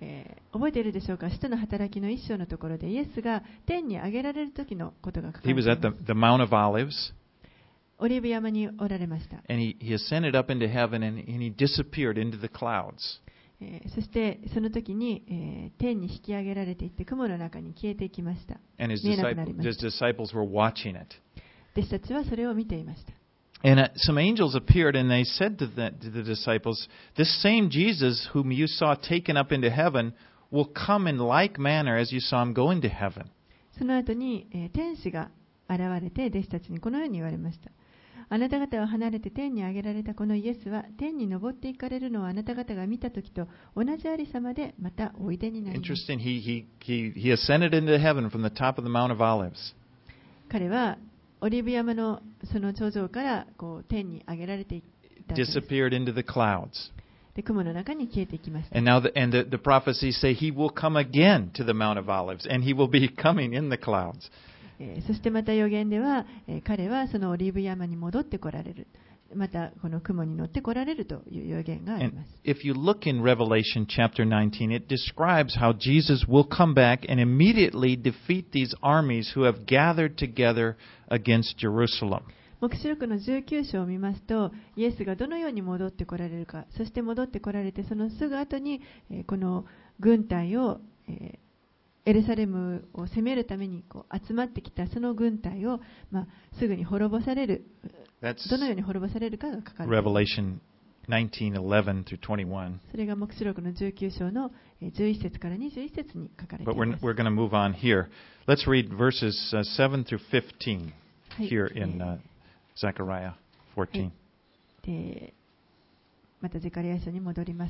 覚えているでしょうか。使徒の働きの一章のところでイエスが天に上げられる時のことが書か He れて was いま at す。 the Mount of Olives, オリーブ山におられました。 and he ascended up into heaven, and he disappeared into the clouds. そしてその時に、天に引き上げられていって雲の中に消えていきました。 And his 見えなくなりま disciples, した his disciples were watching it. 弟子たちはそれを見ていました。 And some angels appeared, and they said to the disciples, "This same Jesus whom you saw taken up into heaven will come in like manner as you saw him go into heaven." その後に、天使が現れて弟子たちにこのように言われました。あなた方は離れて天に上げられたこのイエスは天に昇っていかれるのをあなた方が見たときと同じありさまでまたおいでになります。 Interesting. He ascended into heaven from the top of the Mount of Olives. 彼はオリーブ山のその頂上からこう天に上げられていったわけです。 Disappeared into the clouds. で雲の中に消えていきました。 And now the prophecies say he will come again to the Mount of Olives, and he will be coming in the clouds. そしてまた預言では、彼はそのオリーブ山に戻ってこられる。またこの雲に乗ってこられるという預言があり And ます。 if you look in Revelation chapter 19, it describes how Jesus will come back and immediately defeat these armies who have gathered together against Jerusalem. 黙示録の19章を見ますと、イエスがどのように戻ってこられるか、そして戻ってこられて、そのすぐ後にこの軍隊をエルサレムを攻めるためにこう集まってきたその軍隊を、すぐに滅ぼされる、どのように滅ぼされるかが書かれています。 Revelation 19:11 through 21. それが黙示録の19章の11節から21節に書かれてい But ます。 we're going to move on here. Let's read verses 7 through 15 はい here in Zechariah 14. でまたゼカリヤ書に戻ります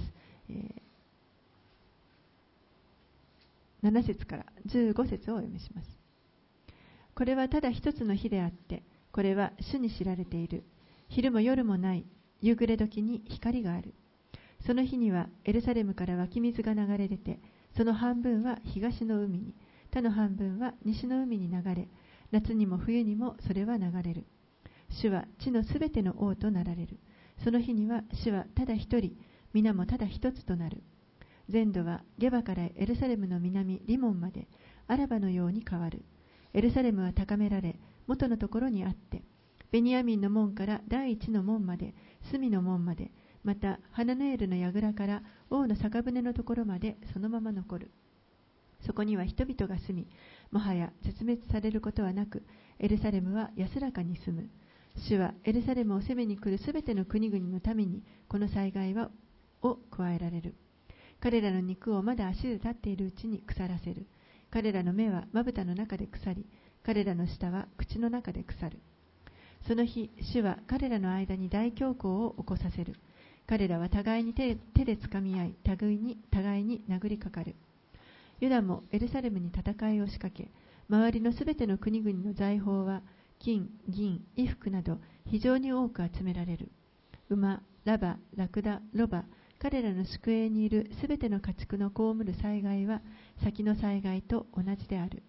。7節から15節をお読みします。これはただ一つの日であって、これは主に知られている。昼も夜もない夕暮れ時に光がある。その日にはエルサレムから湧き水が流れ出て、その半分は東の海に、他の半分は西の海に流れ、夏にも冬にもそれは流れる。主は地のすべての王となられる。その日には主はただ一人、皆もただ一つとなる。全土はゲバからエルサレムの南リモンまでアラバのように変わる。エルサレムは高められ、元のところにあって、ベニヤミンの門から第一の門まで、隅の門まで、またハナヌエルの櫓から王の酒舟のところまでそのまま残る。そこには人々が住み、もはや絶滅されることはなく、エルサレムは安らかに住む。主はエルサレムを攻めに来るすべての国々のためにこの災害を加えられる。彼らの肉をまだ足で立っているうちに腐らせる。彼らの目はまぶたの中で腐り、彼らの舌は口の中で腐る。その日、主は彼らの間に大恐慌を起こさせる。彼らは互いに手でつかみ合い、互いに殴りかかる。ユダもエルサレムに戦いを仕掛け、周りのすべての国々の財宝は金、銀、衣服など非常に多く集められる。馬、ラバ、ラクダ、ロバ、彼らの宿営にいるすべての家畜の被る災害は先の災害と同じである。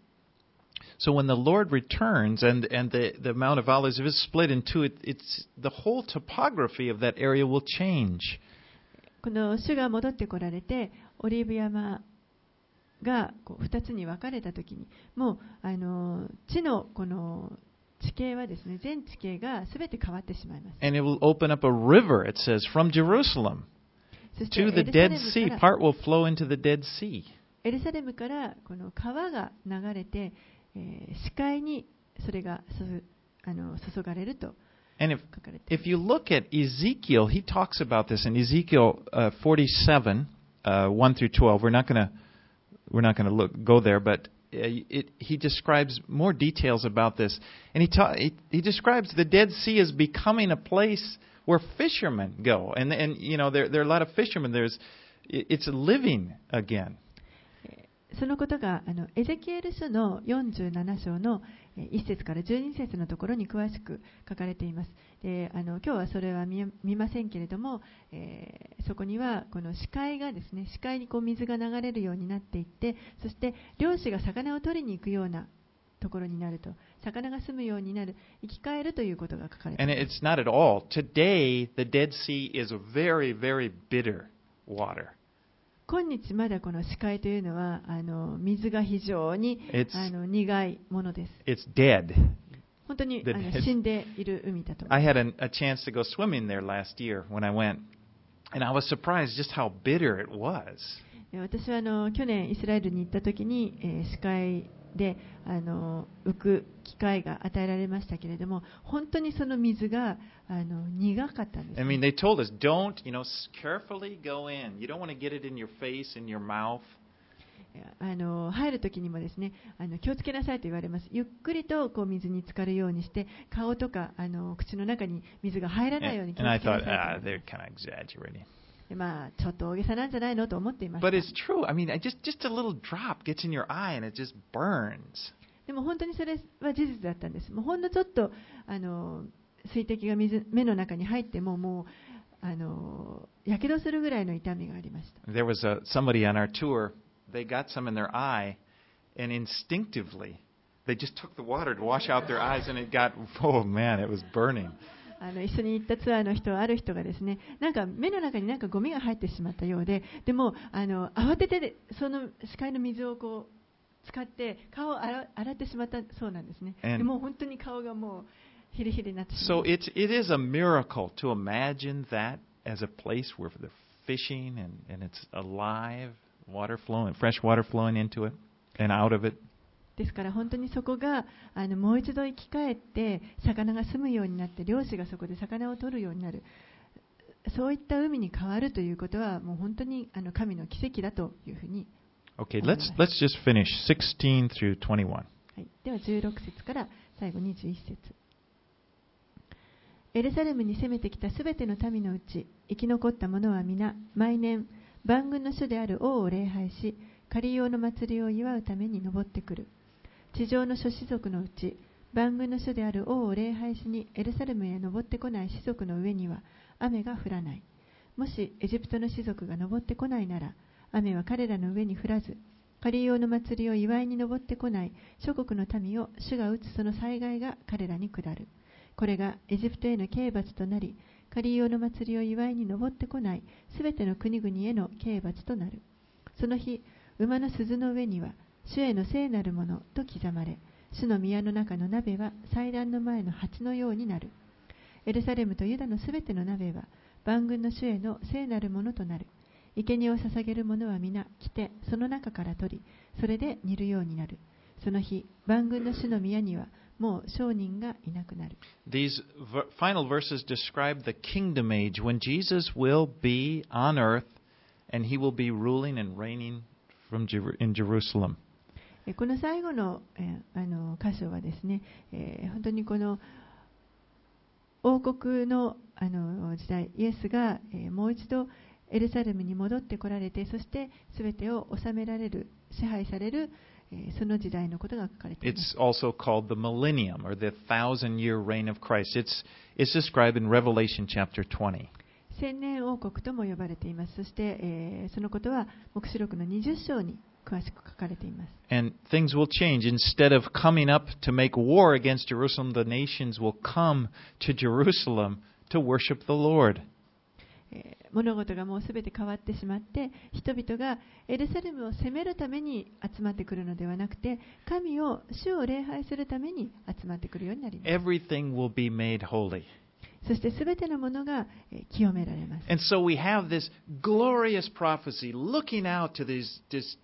So when the Lord returns and the Mount of Olives is split in two, it's the whole topography of that area will change. この主が戻ってこられて、オリーブ山が2つに分かれたときに、もう地のこの地形はですね、全地形がすべて変わってしまいます。 And it will open up a river, it says, from Jerusalem そして to the Dead Sea. Part will flow into the Dead Sea. エルサレムからこの川が流れて、視界にそれが注がれると And 書かれています。 if you look at Ezekiel, he talks about this in Ezekiel 47, 1 through 12. We're not going to go there, but he describes more details about this. And he describes the Dead Sea as becoming a place where fishermen go. And you know, there are a lot of fishermen. It's living again. そのことがエゼキエル書の47章の1節から12節のところに詳しく書かれています。で今日はそれは 見ませんけれども、そこにはこの視界がですね、視界にこう水が流れるようになっていって、そして漁師が魚を取りに行くようなところになると、魚が住むようになる、生き返るということが書かれてい And ます。 it's not at all. Today, the Dead Sea is a very, very bitter water. 今日まだこの死海というのは水が非常に苦いものです。 It's dead. 本当に死んでいる海だと思 I います。 had a chance to go swimming there last year when I went, and I was surprised just how bitter it was. 私は去年イスラエルに行った時に、死海で浮く機会が与えられましたけれども、本当にその水が苦かったんです、ね。 I mean, they told us, don't, carefully go in. You don't want to get it in your face, in your mouth. 入る時にもですね、気をつけなさいと言われます。ゆっくりとこう水に浸かるようにして、顔とか口の中に水が入らないように気をつけなさい And I thought, they're kind of exaggerating. まあちょっと大げさなんじゃないのと思っていました。 But it's true. I mean, just a little drop gets in your eye and it just burns. でも本当にそれは事実だったんです。もうほんのちょっと水滴が目の中に入ってももうやけどするぐらいの痛みがありました。 There was somebody on our tour. They got some in their eye, and instinctively, they just took the water to wash out their eyes, and it got, oh man, it was burning. 一緒に行ったツアーの人、ある人がですね、なんか目の中になんかゴミが入ってしまったようで、でも慌ててその視界の水をこう使って顔を洗ってしまったそうなんですね。でも本当に顔がもうヒリヒリになってしまった。 So it is a miracle to imagine that as a place where they're fishing and it's alive, water flowing, fresh water flowing into it and out of it. ですから本当にそこがもう一度生き返って魚が住むようになって漁師がそこで魚を取るようになる、そういった海に変わるということはもう本当に神の奇跡だというふうに思います。 Okay, let's just finish 16 through 21. はい、では16節から最後21節。エルサレムに攻めてきたすべての民のうち生き残った者は皆毎年万軍の主である王を礼拝し、狩り用の祭りを祝うために登ってくる。地上の諸氏族のうち万軍の主である王を礼拝しにエルサレムへ登ってこない氏族の上には雨が降らない。もしエジプトの氏族が登ってこないなら雨は彼らの上に降らず、狩り用の祭りを祝いに登ってこない諸国の民を主が打つその災害が彼らに下る。これがエジプトへの刑罰となり、狩り用の祭りを祝いに登ってこないすべての国々への刑罰となる。その日、馬の鈴の上には主への聖なるものと刻まれ、主の宮の中の鍋は祭壇の前の鉢のようになる。エルサレムとユダのすべての鍋は万軍の主への聖なるものとなる。生贄を捧げる者は皆来てその中から取り、それで煮るようになる。その日、万軍の主の宮にはもう商人がいなくなる。 These final verses describe the kingdom age when Jesus will be on earth and he will be ruling and reigning in Jerusalem. この最後の箇所はですね、本当にこの王国の時代、イエスがもう一度エルサレムに戻ってこられて、そして全てを治められる、支配されるその時代のことが書かれています。 It's also called the millennium or the 1,000-year reign of Christ. It's described in Revelation chapter 20. 千年王国とも呼ばれています。そして、そのことは黙示録の20章に詳しく書かれています。 And things will change. Instead of coming up to make war against Jerusalem, the nations will come to Jerusalem to worship the Lord. 物事がもうすべて変わってしまって、人々がエルサレムを攻めるために集まってくるのではなくて、神を、主を礼拝するために集まってくるようになります。 Everything will be made holy. そしてすべてのものが清められます。 And so we have this glorious prophecy looking out to this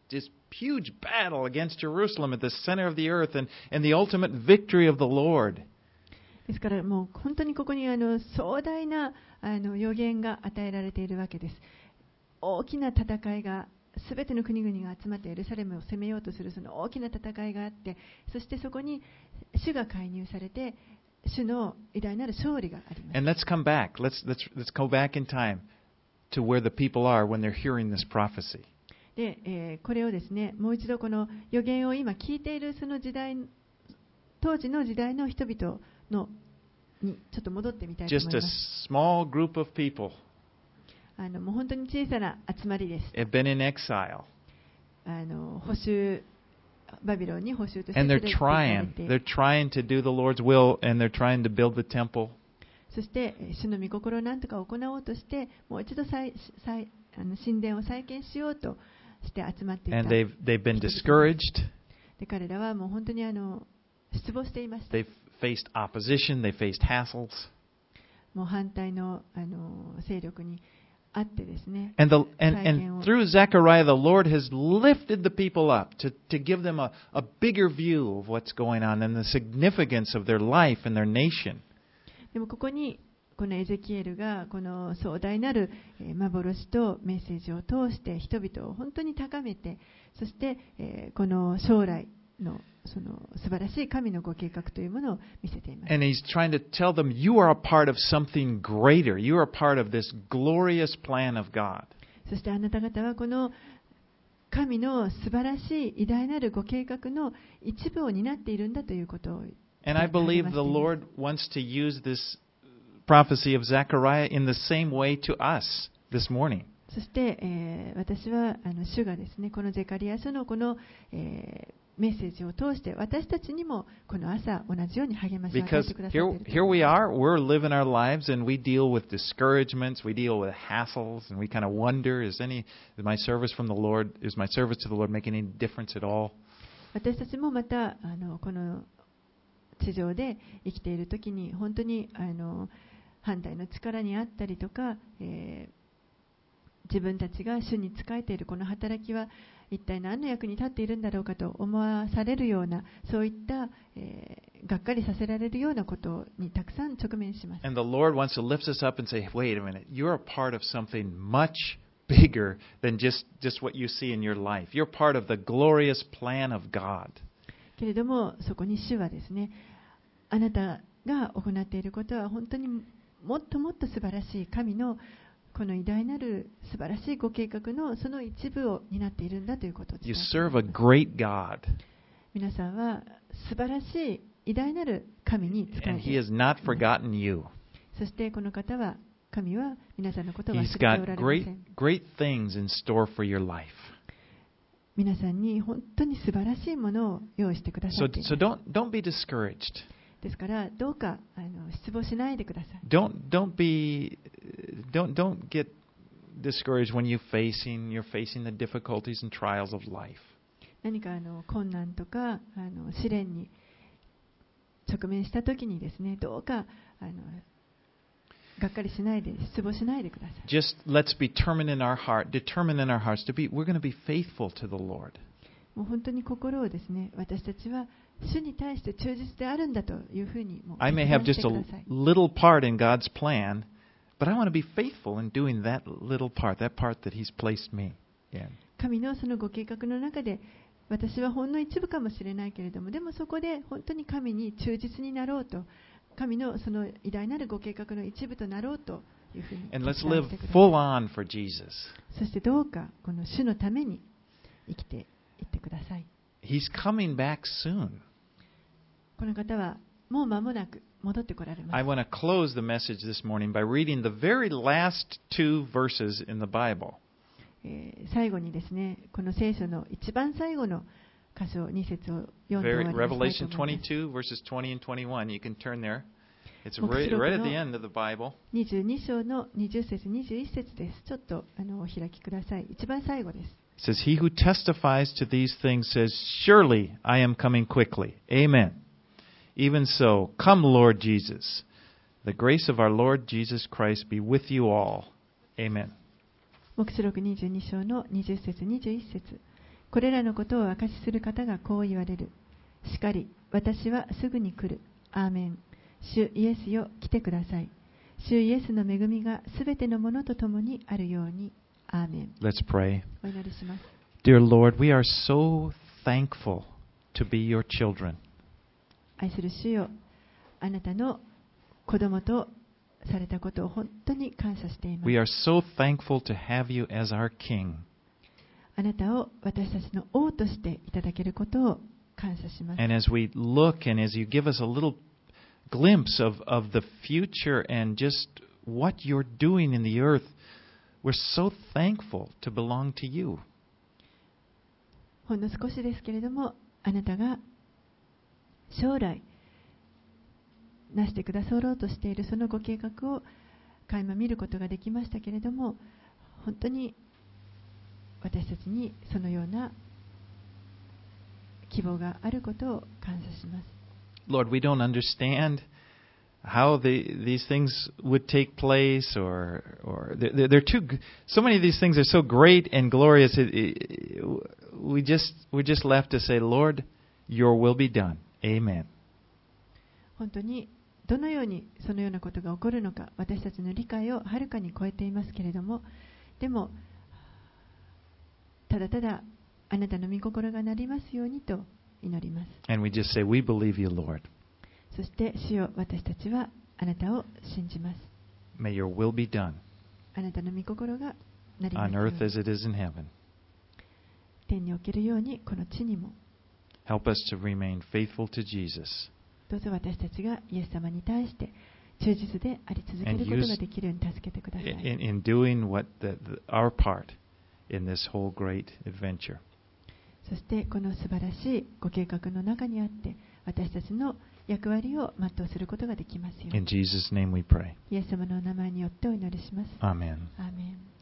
huge battle against Jerusalem at the center of the earth and the ultimate victory of the Lord. ですからもう本当にここに壮大な予言が与えられているわけです。大きな戦いが、すべての国々が集まってエルサレムを攻めようとするその大きな戦いがあって、そしてそこに主が介入されて、主の偉大なる勝利があります。 And let's come back. Let's go back in time to where the people are when they're hearing this prophecy. で、これをですね、もう一度この予言を今聞いているその時代、当時の時代の人々にちょっと戻ってみたいと思い Just ま a す。 small group of people もう本当に小さな集まりです。 have been in exile. 捕囚、バビロンに捕囚として And 連 they're れて行かれて、 trying to do the Lord's will, and they're trying to build the temple. そして主の御心を何とか行おうとして、もう一度神殿を再建しようとして集まっていた。 And they've been discouraged. で彼らはもう本当に失望していました。 They've faced opposition. They faced hassles. もう反対の勢力にあってですね。 And through Zechariah, the Lord has lifted the people up to give them a bigger view of what's going on and the significance of their life and their nation. でもここにこのエゼキエルがこの壮大なる幻とメッセージを通して人々を本当に高めて、そしてこの将来のその素晴らしい神のご計画というものを見せています。 And he's trying to tell them, you are a part of something greater. You are a part of this glorious plan of God. そしてあなた方はこの神の素晴らしい偉大なるご計画の一部を担っているんだということを。 And I believe the Lord wants to use this prophecy of Zechariah in the same way to us this morning. そして、私は主がですね、このゼカリア書のこの、メッセージを通して私たちにもこの朝同じように励ましを与え Because てくださっていると here we are, we're living our lives and we deal with discouragements, we deal with hassles, and we kind of wonder, is my service from the Lord, is my service to the Lord making any difference at all? 私たちもまたこの地上で生きているときに本当に反対の力にあったりとか、自分たちが主に仕えているこの働きは一体何の役に立っているんだろうかと思わされるような、そういった、がっかりさせられるようなことにたくさん直面します。 And the Lord wants to lift us up and say, wait a minute, you're a part of something much bigger than just what you see in your life. You're part of the glorious plan of God. けれどもそこに主はですね、あなたが行っていることは本当にもっともっと素晴らしい神のこの偉大なる素晴らしいご計画のその一部を担っているんだということを伝 You えてい serve a ます。 great God, 皆さんは素晴らしい偉大なる神に仕え and て He いる。 has not forgotten you. そしてこの方は神は皆さんのことを忘れ He's ておら got れませ great, ん。 great things in store for your life. 皆さんに本当に素晴らしいものを用意してくださ So, っています。 so don't be discouraged. ですからどうか失望しないでください。 Don't get discouraged when you're facing the difficulties and trials of life. 何か困難とか試練に直面したときにですね、どうかがっかりしないで失望しないでください。 Just let's be determined in our hearts to be, we're going to be faithful to the Lord. もう本当に心をですね、私たちは主に対して忠実であるんだというふうにもう I may 決 have 断し just て a ください。 little part in God's plan, but I want to be faithful in doing that little part, that part that He's placed me in. 神のそのご計画の中で私はほんの一部かもしれないけれども、でもそこで本当に神に忠実になろうと、神のその偉大なるご計画の一部となろうというふうに And 決 let's 断 live してください。 full on for Jesus. そしてどうかこの主のために生きていってください。 He's coming back soon. この方はもう間もなく戻ってこられま I す。 want to close the message this morning by reading the very last two verses in the Bible. 最後にですね、この聖書の一番最後の箇所2節を読んで終わりにしたい Revelation と思います。 22, verses 20 and 21. You can turn there. It's 黙示録 right の at the end of the Bible. 22章の20節21節です。ちょっとお開きください。一番最後です。 It says, He who testifies to these things says, Surely I am coming quickly. Amen. Even so, come, Lord Jesus. The grace of our Lord Jesus Christ be with you all. Amen. 黙示録22章の20節21節。これらのことを証しする方がこう言われる。しかり、私はすぐに来る。アーメン。主イエスよ、来てください。主イエスの恵みがすべてのものとともにあるように。アーメン。 Let's pray. お祈りします。 Dear Lord, we are so thankful to be your children. 愛する主よ、あなたの子供とされたことを本当に感謝しています。 We are so thankful to have you as our King. あなたを私たちの王としていただけることを感謝します。 And as we look and as you give us a little glimpse of the future and just what you're doing in the earth, we're so thankful to belong to you. ほんの少しですけれども、あなたが将来なしてくださろうとしているそのご計画を垣間見ることができましたけれども、 本当に私たちにそのような希望があることを感謝します。 Lord, we don't understand how these things would take place, or they're so many of these things are so great and glorious. We're just left to say, Lord, your will be done. Amen. 本当にどのようにそのようなことが起こるのか、私たちの理解をはるかに超えていますけれども、でもただただあなたの御心がなりますようにと祈ります。 And we just say, we believe you, Lord. そして主よ、私たちはあなたを信じます。 May your will be done あなたの御心がなりま on すよう earth に。 as it is in heaven. 天におけるようにこの地にも。 Help us to remain faithful to Jesus どうぞ私たちがイエス様に対して忠実であり続けることができるように助けてください。 in doing our part in this whole great adventure. そしてこの素晴らしいご計画の中にあって私たちの役割を全うすることができますように。 In Jesus' name we pray. イエス様のお名前によってお祈りします。 Amen. アーメン。